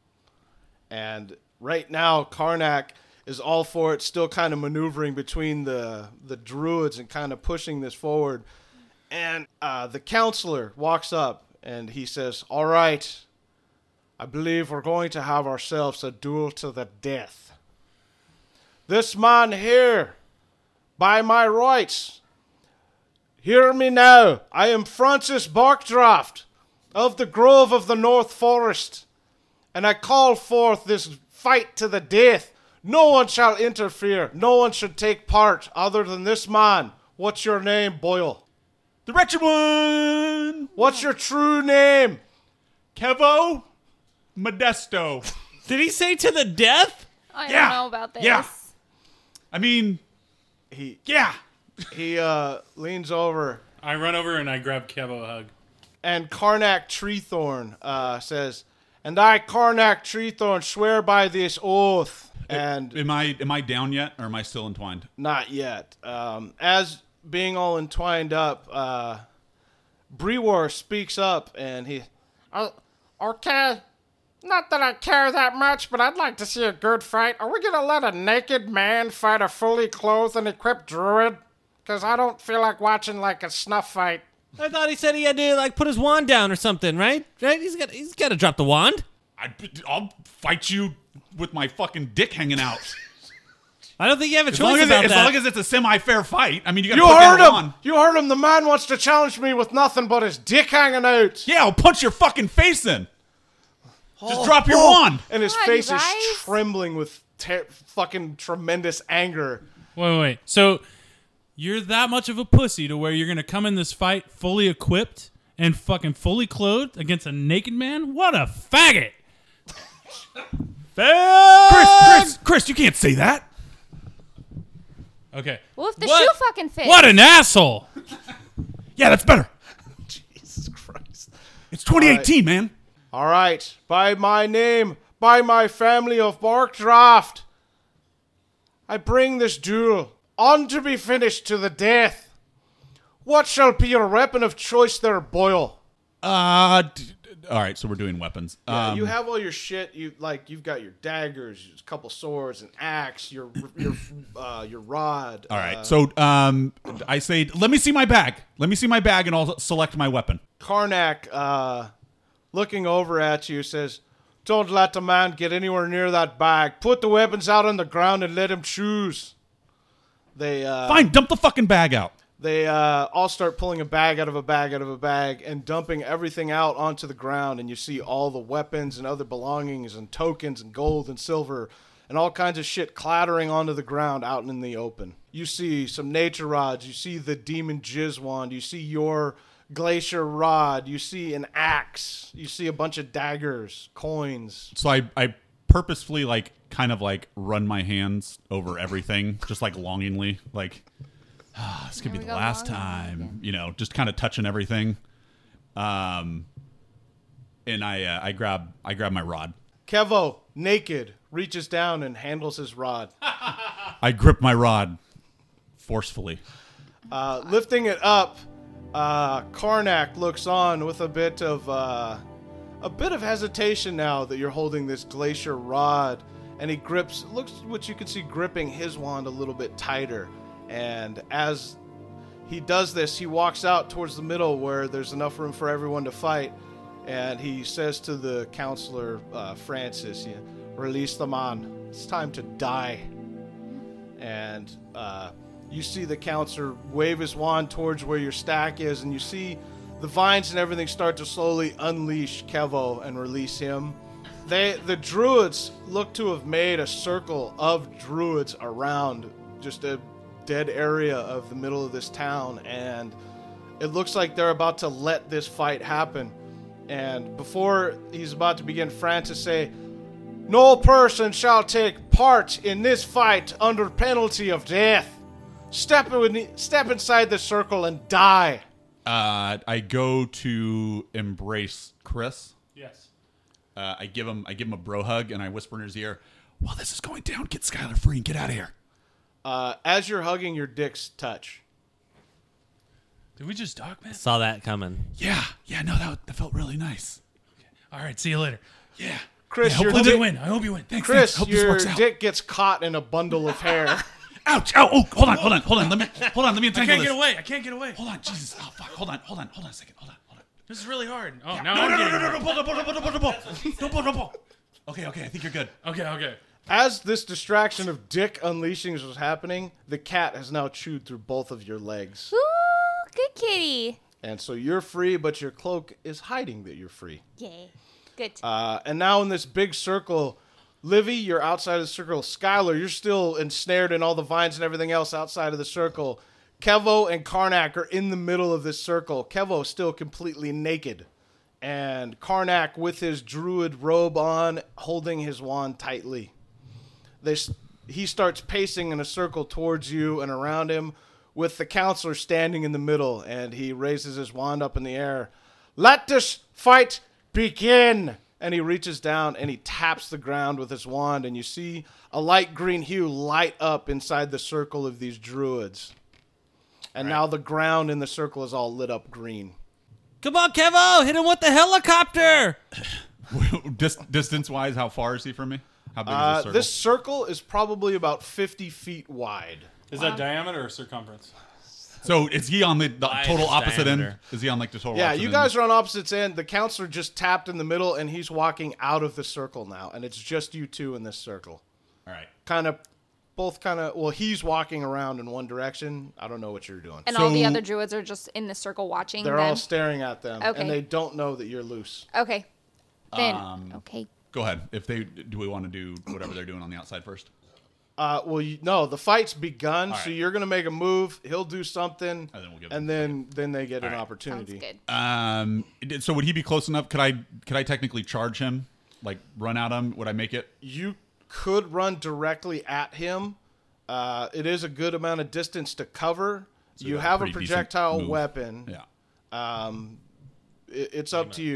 And right now, Karnak is all for it, still kind of maneuvering between the, the druids and kind of pushing this forward. And uh, the counselor walks up and he says, all right, I believe we're going to have ourselves a duel to the death. This man here, by my rights, hear me now. I am Francis Barkdraft of the Grove of the North Forest, and I call forth this fight to the death. No one shall interfere. No one should take part other than this man. What's your name, Boyle? the wretched one, What's your true name? Kevo Modesto. Did he say to the death? I Yeah. don't know about this. Yeah. I mean, He yeah. he uh, leans over, I run over and I grab Kevo a hug. and Karnak Treethorn uh, says, and I, Karnak Treethorn, swear by this oath. And Am I am I down yet, or am I still entwined? not yet. Um, as being all entwined up, uh, Brewar speaks up, and he, Uh, okay. Not that I care that much, but I'd like to see a good fight. Are we gonna let a naked man fight a fully clothed and equipped druid? Because I don't feel like watching like a snuff fight. I thought he said he had to like put his wand down or something, right? Right? He's got he's got to drop the wand. I, I'll fight you with my fucking dick hanging out. I don't think you have a As choice long as, about it, as that. long as it's a semi-fair fight. I mean, you got to you put heard that him. on. You heard him. The man wants to challenge me with nothing but his dick hanging out. Yeah, I'll punch your fucking face in. Just drop your Oh. wand. And his God, face you is guys. trembling with ter- fucking tremendous anger. Wait, wait, wait. So you're that much of a pussy to where you're gonna come in this fight fully equipped and fucking fully clothed against a naked man? What a faggot! Chris, Chris, Chris, you can't say that. Okay. Well, if the What? shoe fucking fits. What an asshole! Yeah, that's better. Jesus Christ. It's twenty eighteen, man. All right. By my name, by my family of Barkdraft, I bring this duel on to be finished to the death. What shall be your weapon of choice there, Boyle? Uh, d- all right, so we're doing weapons. Yeah, um, you have all your shit. You like you've got your daggers, a couple swords, an axe, your your uh, your rod. all right, uh, so um, I say, let me see my bag. Let me see my bag, and I'll select my weapon. Karnak, uh, looking over at you, says, "Don't let the man get anywhere near that bag. Put the weapons out on the ground and let him choose." They uh, Fine, dump the fucking bag out. They uh, all start pulling a bag out of a bag out of a bag and dumping everything out onto the ground, and you see all the weapons and other belongings and tokens and gold and silver and all kinds of shit clattering onto the ground out in the open. You see some nature rods. You see the demon jizz wand. You see your glacier rod. You see an axe. You see a bunch of daggers, coins. So I, I purposefully like kind of like run my hands over everything, just like longingly, like ah, this could There be we the go, last longing time, again. you know, just kind of touching everything. Um, and I uh, I grab I grab my rod. Kevo, naked, reaches down and handles his rod. I grip my rod forcefully. Uh, lifting it up, uh, Karnak looks on with a bit of uh, a bit of hesitation now that you're holding this glacier rod, and he grips. Looks what you can see gripping his wand a little bit tighter. And as he does this, he walks out towards the middle where there's enough room for everyone to fight, and he says to the counselor uh, Francis, yeah, "Release the man. It's time to die." And uh, you see the counselor wave his wand towards where your stack is, and you see the vines and everything start to slowly unleash Kevo and release him. They, the druids look to have made a circle of druids around just a dead area of the middle of this town, and it looks like they're about to let this fight happen. And before he's about to begin, Francis say, "No person shall take part in this fight under penalty of death. Step in, step inside the circle and die." Uh, I go to embrace Chris. Yes. Uh, I give him I give him a bro hug, and I whisper in his ear, "While this is going down, get Skylar free and get out of here." Uh, as you're hugging, your dicks touch. Did we just dog man? Saw that coming. Yeah, yeah, no, that, that felt really nice. All right, see you later. Yeah. Chris, Yeah, your I hope dick, you win. I hope you win. Thanks, Chris, thanks. Hope this your works out. dick gets caught in a bundle of hair. Ouch! Ow! Oh, hold on, hold on, hold on. Let me hold on. Let me I untangle can't this. get away. I can't get away. Hold on, Jesus! Oh fuck! Hold on, hold on, hold on a second. Hold on, hold on. This is really hard. Oh, now No, I'm no, no, getting no, no, away. no! Pull, pull, pull, pull, pull, pull, pull, pull, pull, pull. Okay, okay. I think you're good. Okay, okay. As this distraction of dick unleashings was happening, the cat has now chewed through both of your legs. Ooh, good kitty. And so you're free, but your cloak is hiding that you're free. Yay. Good. Uh, and now in this big circle, Livy, you're outside of the circle. Skylar, you're still ensnared in all the vines and everything else outside of the circle. Kevo and Karnak are in the middle of this circle. Kevo still completely naked. And Karnak with his druid robe on, holding his wand tightly. They, he starts pacing in a circle towards you and around him, with the counselor standing in the middle, and he raises his wand up in the air. "Let this fight begin!" And he reaches down and he taps the ground with his wand, and you see a light green hue light up inside the circle of these druids. And now the ground in the circle is all lit up green. Come on, Kevo, hit him with the helicopter. Dis- distance wise, how far is he from me? How big Uh, is this circle? this circle is probably about fifty feet wide. Is that diameter or circumference? So is he on the, the Wide total is opposite diameter. end? Is he on like the total? Yeah, opposite you end? guys are on opposites end. The counselor just tapped in the middle, and he's walking out of the circle now, and it's just you two in this circle. All right. Kind of, both kind of. Well, he's walking around in one direction. I don't know what you're doing. And all the so- other druids are just in the circle watching They're them. all staring at them, Okay. and they don't know that you're loose. Okay. Then, Um, okay. Go ahead. If they do, we want to do whatever they're doing on the outside first? Uh, well, you, no, the fight's begun, All so right. you're gonna make a move. He'll do something, And then we'll give and them then then they get an right. Sounds opportunity. good. Um. it- So would he be close enough? Could I? Could I technically charge him? Like run at him? Would I make it? You could run directly at him. Uh, it is a good amount of distance to cover. you you got a have a pretty decent projectile move. weapon. Yeah. Um, it, it's up to you.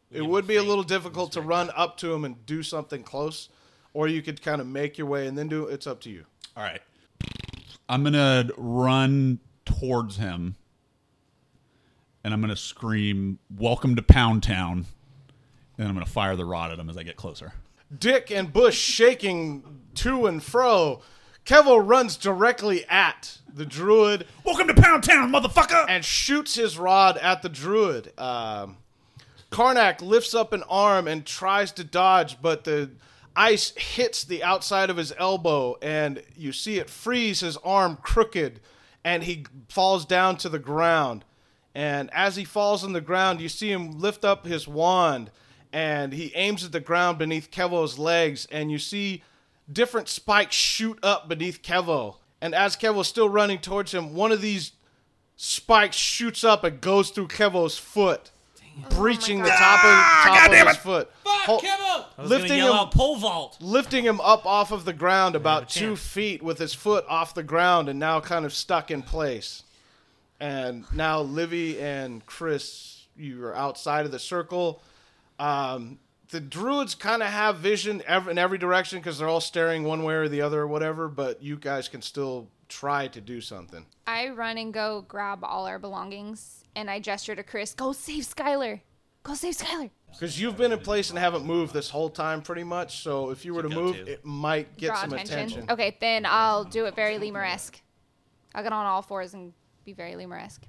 It would be a little difficult to run up to him and do something close, or you could kind of make your way and then do it. It's up to you. All right. I'm going to run towards him, and I'm going to scream, "Welcome to Pound Town," and I'm going to fire the rod at him as I get closer. Dick and Bush shaking to and fro. Kevo runs directly at the druid. "Welcome to Pound Town, motherfucker!" And shoots his rod at the druid. Um, Karnak lifts up an arm and tries to dodge, but the ice hits the outside of his elbow, and you see it freeze his arm crooked, and he falls down to the ground. And as he falls on the ground, you see him lift up his wand, and he aims at the ground beneath Kevo's legs, and you see different spikes shoot up beneath Kevo. And as Kevo's still running towards him, one of these spikes shoots up and goes through Kevo's foot, breaching Oh the my top of, top of his foot. Fuck, Hol- Kevo! I was lifting gonna yell him- out pole vault. lifting him up off of the ground about a two chance. feet with his foot off the ground and now kind of stuck in place. And now Livy and Chris, you are outside of the circle. Um, the druids kind of have vision ev- in every direction because they're all staring one way or the other or whatever, but you guys can still try to do something. I run and go grab all our belongings, and I gesture to Chris, "Go save Skylar. Go save Skylar." Because you've been in place and haven't moved this whole time pretty much, so if you were to go move, to. it might get Draw some attention. attention. Okay, then I'll do it very lemur-esque. I'll get on all fours and be very lemur-esque.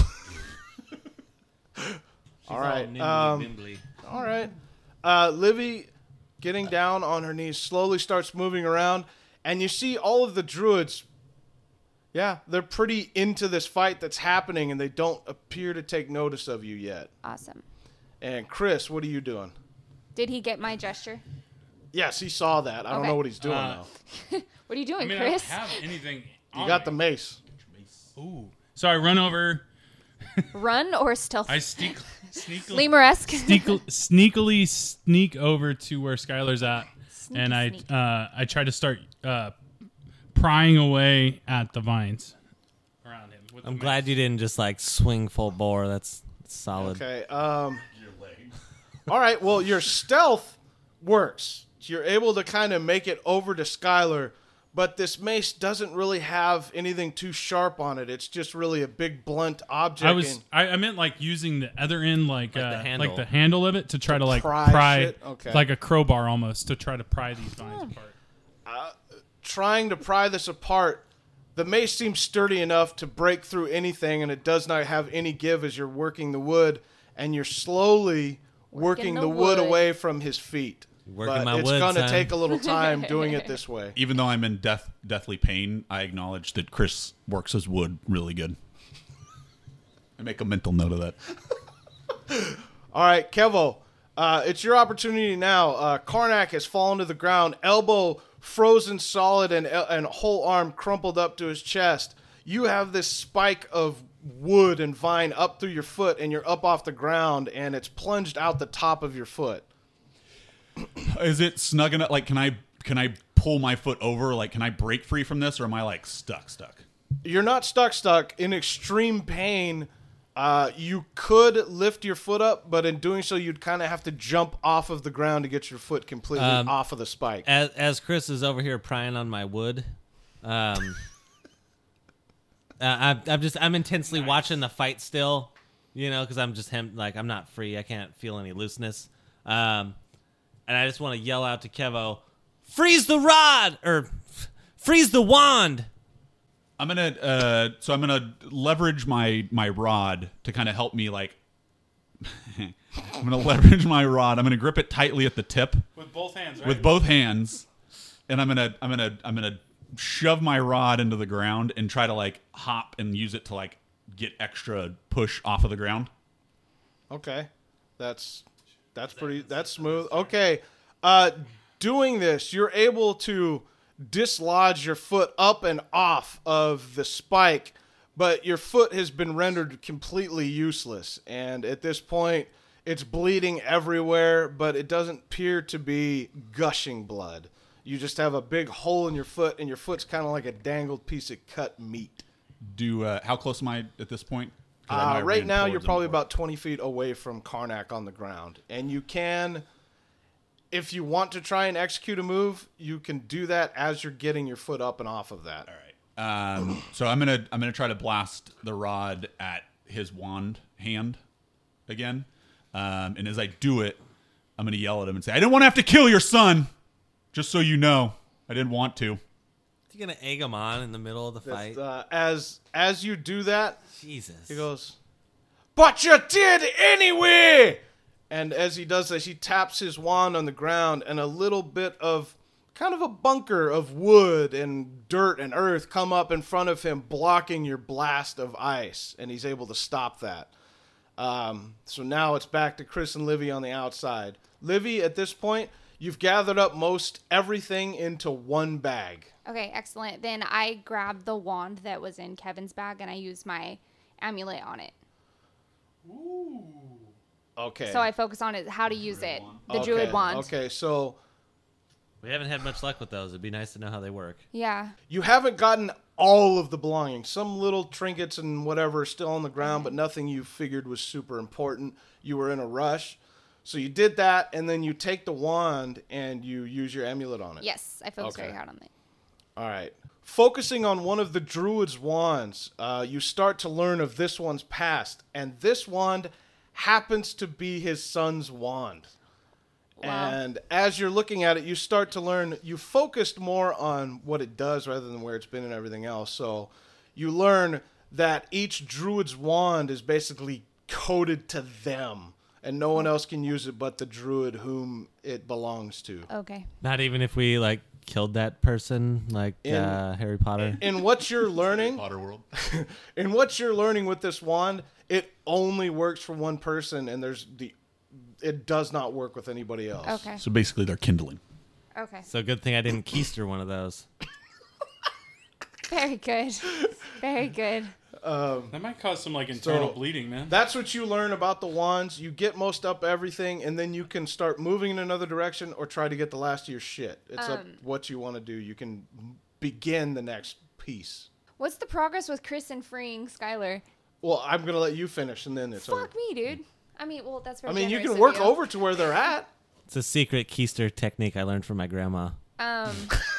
All right. Nimbly, Um, nimbly. All right. Uh, Livy, getting down on her knees, slowly starts moving around, and you see all of the druids. Yeah, they're pretty into this fight that's happening, and they don't appear to take notice of you yet. Awesome. And Chris, what are you doing? Did he get my gesture? Yes, he saw that. I don't Okay. know what he's doing Uh, though. What are you doing, I mean, Chris? I don't have anything. You on got me. the mace. Ooh. So I run over. Run or stealth? I sneak, sneakily, Lemur-esque. sneak, sneakily sneak over to where Skylar's at, Sneaky and I sneak. uh, I try to start uh, prying away at the vines around him. With I'm the glad you didn't just like swing full bore. That's, that's solid. Okay. Um, all right. Well, your stealth works. You're able to kind of make it over to Skylar, but this mace doesn't really have anything too sharp on it. It's just really a big blunt object. I was and- I, I meant like using the other end, like Like uh, the like handle. the handle of it to try to, like pry pry, shit? Okay. like a crowbar almost to try to pry these vines apart. trying to pry this apart. The mace seems sturdy enough to break through anything, and it does not have any give as you're working the wood, and you're slowly working, Working the, the wood. wood. away from his feet. Working but my it's wood, going to son. take a little time doing it this way. Even though I'm in death, deathly pain, I acknowledge that Chris works his wood really good. I make a mental note of that. All right, Kevo, uh, it's your opportunity now. Uh, Karnak has fallen to the ground, elbow frozen solid and, and whole arm crumpled up to his chest. You have this spike of wood and vine up through your foot, and you're up off the ground, and it's plunged out the top of your foot. Is it snug enough? Like, can I can I pull my foot over? Like, can I break free from this, or am I like stuck? Stuck? You're not stuck, stuck. In extreme pain, uh, you could lift your foot up, but in doing so, you'd kind of have to jump off of the ground to get your foot completely Um, off of the spike. As, as Chris is over here prying on my wood, um, uh, I'm, I'm just I'm intensely watching the fight still, you know, because I'm just him like I'm not free. I can't feel any looseness, um, and I just want to yell out to Kevo, "Freeze the rod!" or "Freeze the wand!" I'm gonna uh, so I'm gonna leverage my my rod to kind of help me. Like, I'm gonna leverage my rod. I'm gonna grip it tightly at the tip With both hands, right? with both hands, and I'm gonna I'm gonna I'm gonna shove my rod into the ground and try to like hop and use it to like get extra push off of the ground. Okay, that's that's pretty that's smooth. Okay, uh, doing this, you're able to dislodge your foot up and off of the spike, but your foot has been rendered completely useless, and at this point, it's bleeding everywhere, but it doesn't appear to be gushing blood. You just have a big hole in your foot, and your foot's kind of like a dangled piece of cut meat. Do uh, how close am I at this point? 'Cause I know I Uh, right ran now, towards you're him probably before. about twenty feet away from Karnak on the ground. And you can, if you want to try and execute a move, you can do that as you're getting your foot up and off of that. All right. Um, so I'm gonna I'm gonna try to blast the rod at his wand hand again, um, and as I do it, I'm gonna yell at him and say, "I didn't want to have to kill your son, just so you know. I didn't want to." You gonna egg him on in the middle of the fight? Uh, as as you do that, Jesus. he goes, "But you did anyway!" And as he does this, he taps his wand on the ground, and a little bit of kind of a bunker of wood and dirt and earth come up in front of him, blocking your blast of ice, and he's able to stop that. Um, so now it's back to Chris and Livy on the outside. Livy, at this point, you've gathered up most everything into one bag. Okay, excellent. Then I grabbed the wand that was in Kevin's bag and I used my amulet on it. Okay. So I focus on it, how to use it. The okay. druid wand. Okay, so We haven't had much luck with those. It'd be nice to know how they work. Yeah. you haven't gotten all of the belongings. Some little trinkets and whatever are still on the ground, but nothing you figured was super important. You were in a rush. So you did that, and then you take the wand and you use your amulet on it. Yes, I focus Okay. very hard on it. All right. Focusing on one of the druid's wands, uh, you start to learn of this one's past, and this wand happens to be his son's wand. Wow. And as you're looking at it, you start to learn, you focused more on what it does rather than where it's been and everything else. So you learn that each druid's wand is basically coded to them, and no one else can use it but the druid whom it belongs to. Okay. Not even if we like killed that person, like In- uh, Harry Potter. In what you're learning, Potter world. in what you're learning with this wand, it only works for one person, and there's the, it does not work with anybody else. Okay. So basically, they're kindling. Okay. So good thing I didn't keister one of those. Very good. Very good. That might cause some like internal So- bleeding, man. That's what you learn about the wands. You get most up everything, and then you can start moving in another direction or try to get the last of your shit. It's up Um, what you want to do. You can begin the next piece. What's the progress with Chris and freeing Skylar? Well, I'm gonna let you finish, and then it's over. Fuck me, dude. I mean, well, that's very I mean, you generous can of work you. over to where they're at. It's a secret keister technique I learned from my grandma. Um,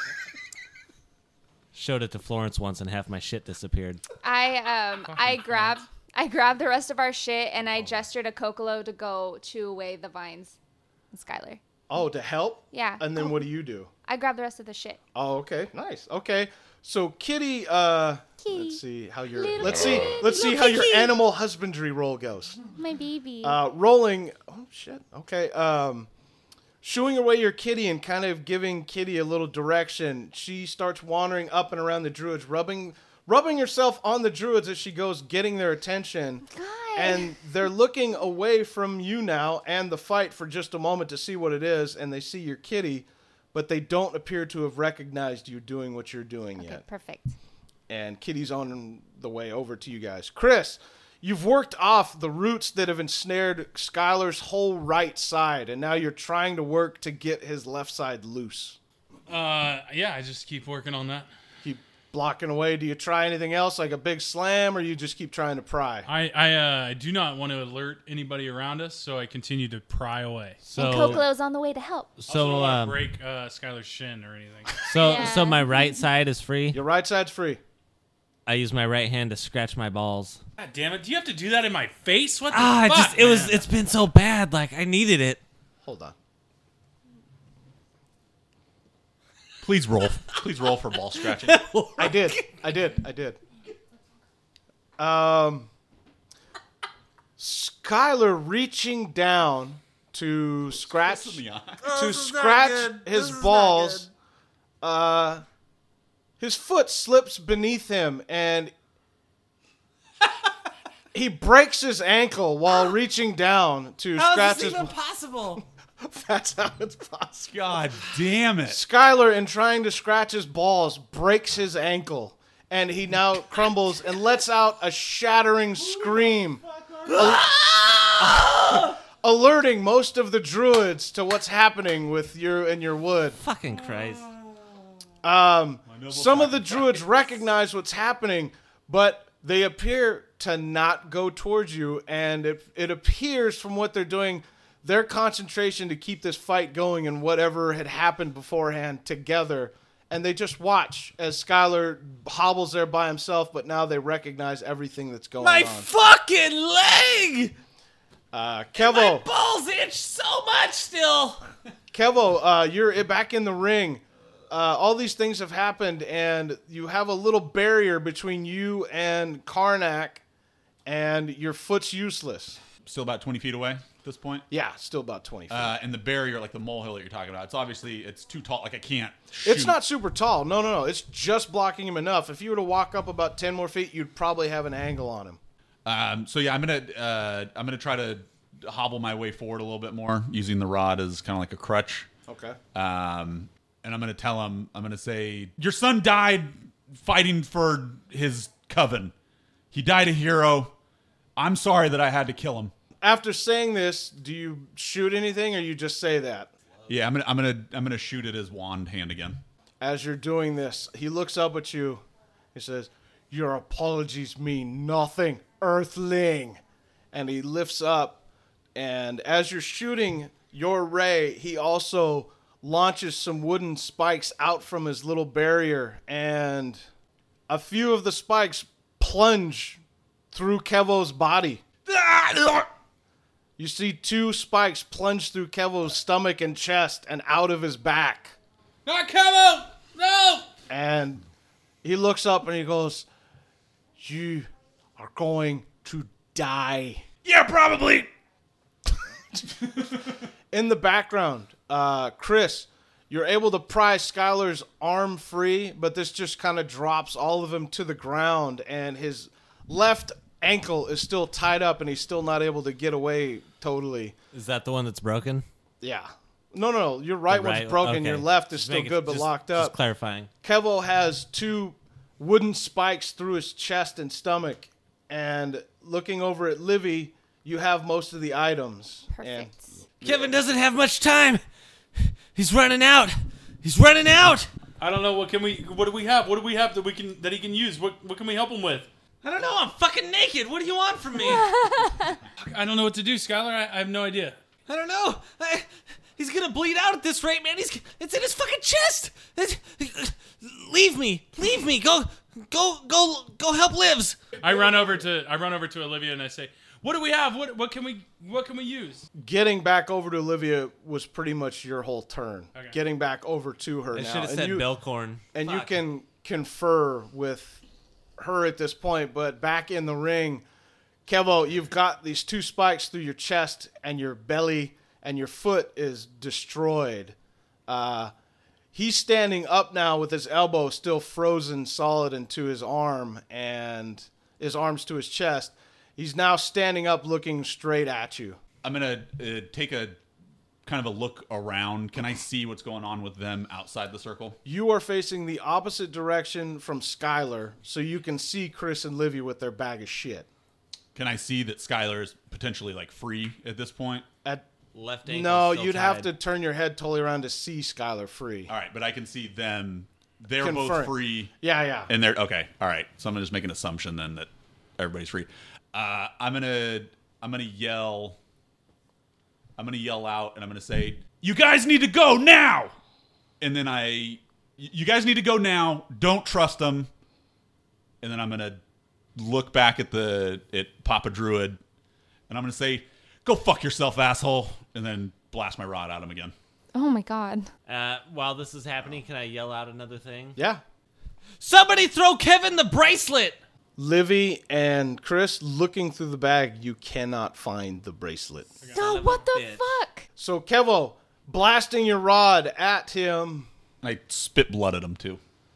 Showed it to Florence once, and half my shit disappeared. I um, I grabbed I grabbed the rest of our shit and I gestured to Kokolo to go chew away the vines. And Skylar. Oh, to help? Yeah. And then what do you do? I grabbed the rest of the shit. Oh, okay, nice. Okay, so Kitty, uh, Kitty. let's see how your Little let's see let's see little how your kitty. animal husbandry roll goes. My baby. Uh, rolling. Oh shit. Okay. Um, shooing away your kitty and kind of giving Kitty a little direction. She starts wandering up and around the druids, rubbing rubbing herself on the druids as she goes, getting their attention. God. And they're looking away from you now and the fight for just a moment to see what it is, and they see your kitty, but they don't appear to have recognized you doing what you're doing Okay, yet. perfect. And Kitty's on the way over to you guys. Chris, you've worked off the roots that have ensnared Skylar's whole right side, and now you're trying to work to get his left side loose. Uh, yeah, I just keep working on that. Keep blocking away. Do you try anything else, like a big slam, or you just keep trying to pry? I I, uh, I do not want to alert anybody around us, so I continue to pry away. So, and Kokolo's on the way to help. Also, so, don't want um, to break uh, Skylar's shin or anything. so, Yeah. so my right side is free. Your right side's free. I use my right hand to scratch my balls. God damn it! Do you have to do that in my face? What the Ah, it fuck? just it was. man? It's been so bad. Like I needed it. Hold on. Please roll. Please roll for ball scratching. I did. I did. I did. Um, Skylar reaching down to scratch to scratch his balls. Uh, his foot slips beneath him, and he breaks his ankle while reaching down to scratch his. possible? That's how it's possible. God damn it. Skylar, in trying to scratch his balls, breaks his ankle, and he now crumbles and lets out a shattering scream, al- alerting most of the druids to what's happening with you and your wood. Fucking Christ! Um, some of the druids recognize what's happening, but they appear to not go towards you, and it, it appears from what they're doing, their concentration to keep this fight going and whatever had happened beforehand together, and they just watch as Skylar hobbles there by himself, but now they recognize everything that's going My on. fucking leg! Uh, My Kevo, balls itch so much still. Kevo, uh, you're back in the ring. Uh, all these things have happened, and you have a little barrier between you and Karnak, and your foot's useless. Still about twenty feet away at this point. Yeah, still about twenty feet. Uh, and the barrier, like the molehill that you're talking about, it's obviously it's too tall. Like I can't. Shoot. It's not super tall. No, no, no. It's just blocking him enough. If you were to walk up about ten more feet, you'd probably have an angle on him. Um, so yeah, I'm gonna uh, I'm gonna try to hobble my way forward a little bit more, using the rod as kind of like a crutch. Okay. Um, and I'm gonna tell him, I'm gonna say, your son died fighting for his coven. He died a hero. I'm sorry that I had to kill him. After saying this, do you shoot anything, or you just say that? Yeah, I'm gonna I'm gonna I'm gonna shoot at his wand hand again. As you're doing this, he looks up at you. He says, "Your apologies mean nothing, Earthling." And he lifts up, and as you're shooting your ray, he also launches some wooden spikes out from his little barrier, and a few of the spikes plunge through Kevo's body. You see two spikes plunge through Kevo's stomach and chest and out of his back. Not Kevo! No! And he looks up and he goes, "You are going to die." Yeah, probably. In the background, uh, Chris, you're able to pry Skylar's arm free, but this just kind of drops all of him to the ground, and his left ankle is still tied up, and he's still not able to get away totally. Is that the one that's broken? Yeah. No, no, no. Your right, The right- one's broken. okay. Your left is Just still make it- good, but just- locked Just up. clarifying. Kevo has two wooden spikes through his chest and stomach, and looking over at Livy, you have most of the items. And Perfect. Kevin doesn't have much time. He's running out. He's running out. I don't know. What can we? What do we have? What do we have that we can that he can use? What What can we help him with? I don't know. I'm fucking naked. What do you want from me? I don't know what to do, Skylar. I, I have no idea. I don't know. I, he's gonna bleed out at this rate, man. He's it's in his fucking chest. It- leave me. Leave me. Go. Go. Go. Go. Help Livs. I run over to I run over to Olivia and I say, "What do we have? What What can we What can we use?" getting back over to Olivia was pretty much your whole turn. Okay. Getting back over to her I now. should have and said you, Belcorn. And you Fuck. can confer with her at this point, but back in the ring, Kevo, you've got these two spikes through your chest and your belly, and your foot is destroyed. Uh, he's standing up now with his elbow still frozen solid into his arm and his arms to his chest. He's now standing up looking straight at you. I'm gonna uh, take a kind of a look around. Can I see what's going on with them outside the circle? You are facing the opposite direction from Skylar, so you can see Chris and Livy with their bag of shit. Can I see that Skylar is potentially like free at this point? At Left ankle. No, still you'd have tied. to turn your head totally around to see Skylar free. All right, but I can see them. They're Confirm. both free. Yeah, yeah. And they're okay. All right. So I'm gonna just make an assumption then that everybody's free. Uh, I'm gonna I'm gonna yell. I'm gonna yell out and I'm gonna say, "You guys need to go now!" And then I, you guys need to go now. Don't trust them. And then I'm gonna look back at the at Papa Druid, and I'm gonna say, "Go fuck yourself, asshole!" And then blast my rod at him again. Oh my god. Uh, while this is happening, can I yell out another thing? Yeah. Somebody throw Kevin the bracelet. Livy and Chris, looking through the bag, you cannot find the bracelet. No, of what a the bitch. fuck? So, Kevo, blasting your rod at him, I spit blood at him too.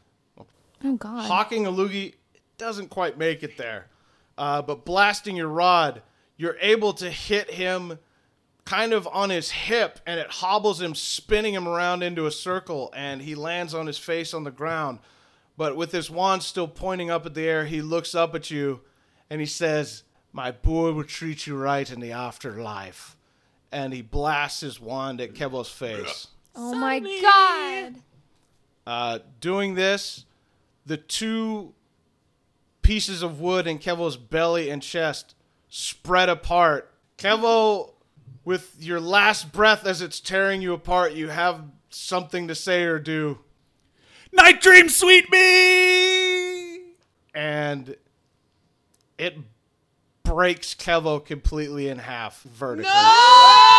Oh god. hawking a loogie, doesn't quite make it there. Uh, but blasting your rod, you're able to hit him kind of on his hip, and it hobbles him, spinning him around into a circle, and he lands on his face on the ground. But with his wand still pointing up at the air, he looks up at you, and he says, "My boy will treat you right in the afterlife." And he blasts his wand at Kevo's face. Oh my Sonny. god. Uh, doing this, the two pieces of wood in Kevo's belly and chest spread apart. Kevo, with your last breath as it's tearing you apart, you have something to say or do. Night dream, sweet me! And it breaks Kevo completely in half vertically. No!